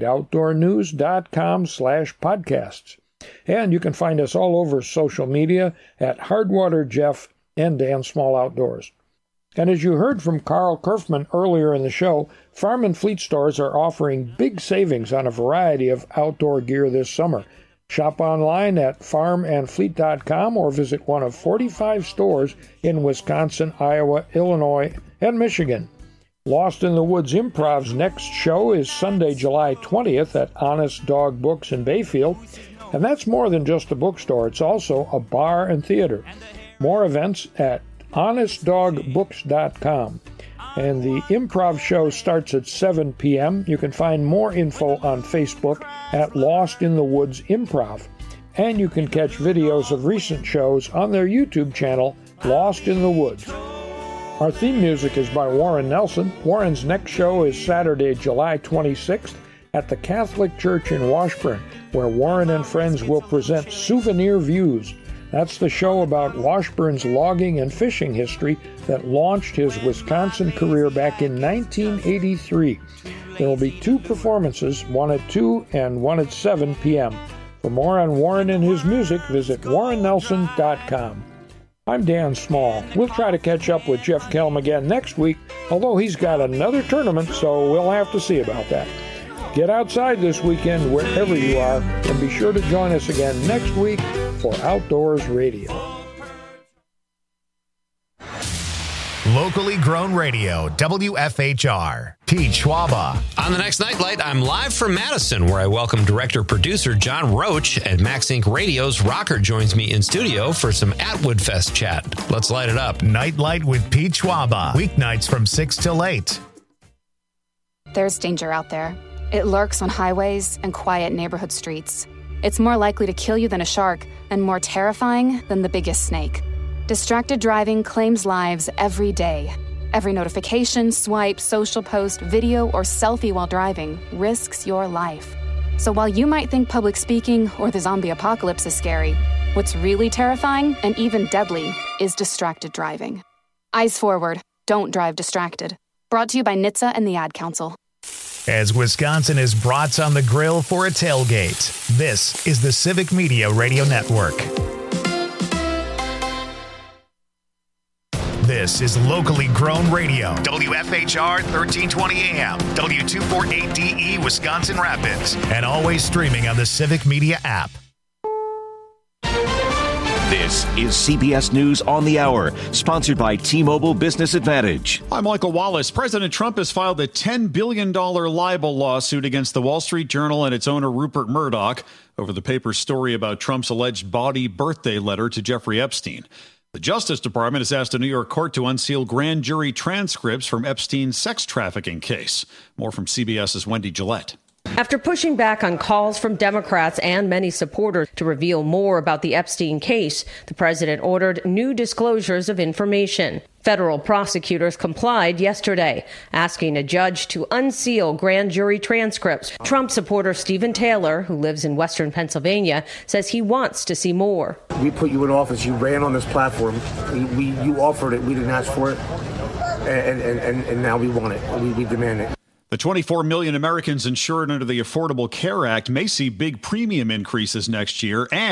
outdoornews.com/podcasts. And you can find us all over social media at Hardwater Jeff and Dan Small Outdoors. And as you heard from Carl Kerfman earlier in the show, Farm and Fleet stores are offering big savings on a variety of outdoor gear this summer. Shop online at farmandfleet.com or visit one of 45 stores in Wisconsin, Iowa, Illinois, and Michigan. Lost in the Woods Improv's next show is Sunday, July 20th at Honest Dog Books in Bayfield. And that's more than just a bookstore. It's also a bar and theater. More events at honestdogbooks.com. And the improv show starts at 7 p.m. You can find more info on Facebook at Lost in the Woods Improv. And you can catch videos of recent shows on their YouTube channel, Lost in the Woods. Our theme music is by Warren Nelson. Warren's next show is Saturday, July 26th at the Catholic Church in Washburn, where Warren and friends will present Souvenir Views. That's the show about Washburn's logging and fishing history that launched his Wisconsin career back in 1983. There will be 2 performances, one at 2 and one at 7 p.m. For more on Warren and his music, visit warrennelson.com. I'm Dan Small. We'll try to catch up with Jeff Kelm again next week, although he's got another tournament, so we'll have to see about that. Get outside this weekend wherever you are, and be sure to join us again next week for Outdoors Radio. locally grown radio, WFHR. Pete Schwaba. On the next Nightlight, I'm live from Madison, where I welcome director-producer John Roach, and Max Inc. Radio's Rocker joins me in studio for some Atwood Fest chat. Let's light it up. Nightlight with Pete Schwaba. Weeknights from 6 till 8. There's danger out there. It lurks on highways and quiet neighborhood streets. It's more likely to kill you than a shark, and more terrifying than the biggest snake. Distracted driving claims lives every day. Every notification, swipe, social post, video, or selfie while driving risks your life. So while you might think public speaking or the zombie apocalypse is scary, what's really terrifying and even deadly is distracted driving. Eyes forward. Don't drive distracted. Brought to you by NHTSA and the Ad Council. As Wisconsin is brats on the grill for a tailgate, this is the Civic Media Radio Network. This is locally grown radio. WFHR 1320 AM, W248DE Wisconsin Rapids, and always streaming on the Civic Media app. This is CBS News on the Hour, sponsored by T-Mobile Business Advantage. I'm Michael Wallace. President Trump has filed a $10 billion libel lawsuit against the Wall Street Journal and its owner Rupert Murdoch over the paper's story about Trump's alleged bawdy birthday letter to Jeffrey Epstein. The Justice Department has asked a New York court to unseal grand jury transcripts from Epstein's sex trafficking case. More from CBS's Wendy Gillette. After pushing back on calls from Democrats and many supporters to reveal more about the Epstein case, the president ordered new disclosures of information. Federal prosecutors complied yesterday, asking a judge to unseal grand jury transcripts. Trump supporter Stephen Taylor, who lives in western Pennsylvania, says he wants to see more. We put you in office. You ran on this platform. You offered it. We didn't ask for it. And now we want it. We demand it. The 24 million Americans insured under the Affordable Care Act may see big premium increases next year, and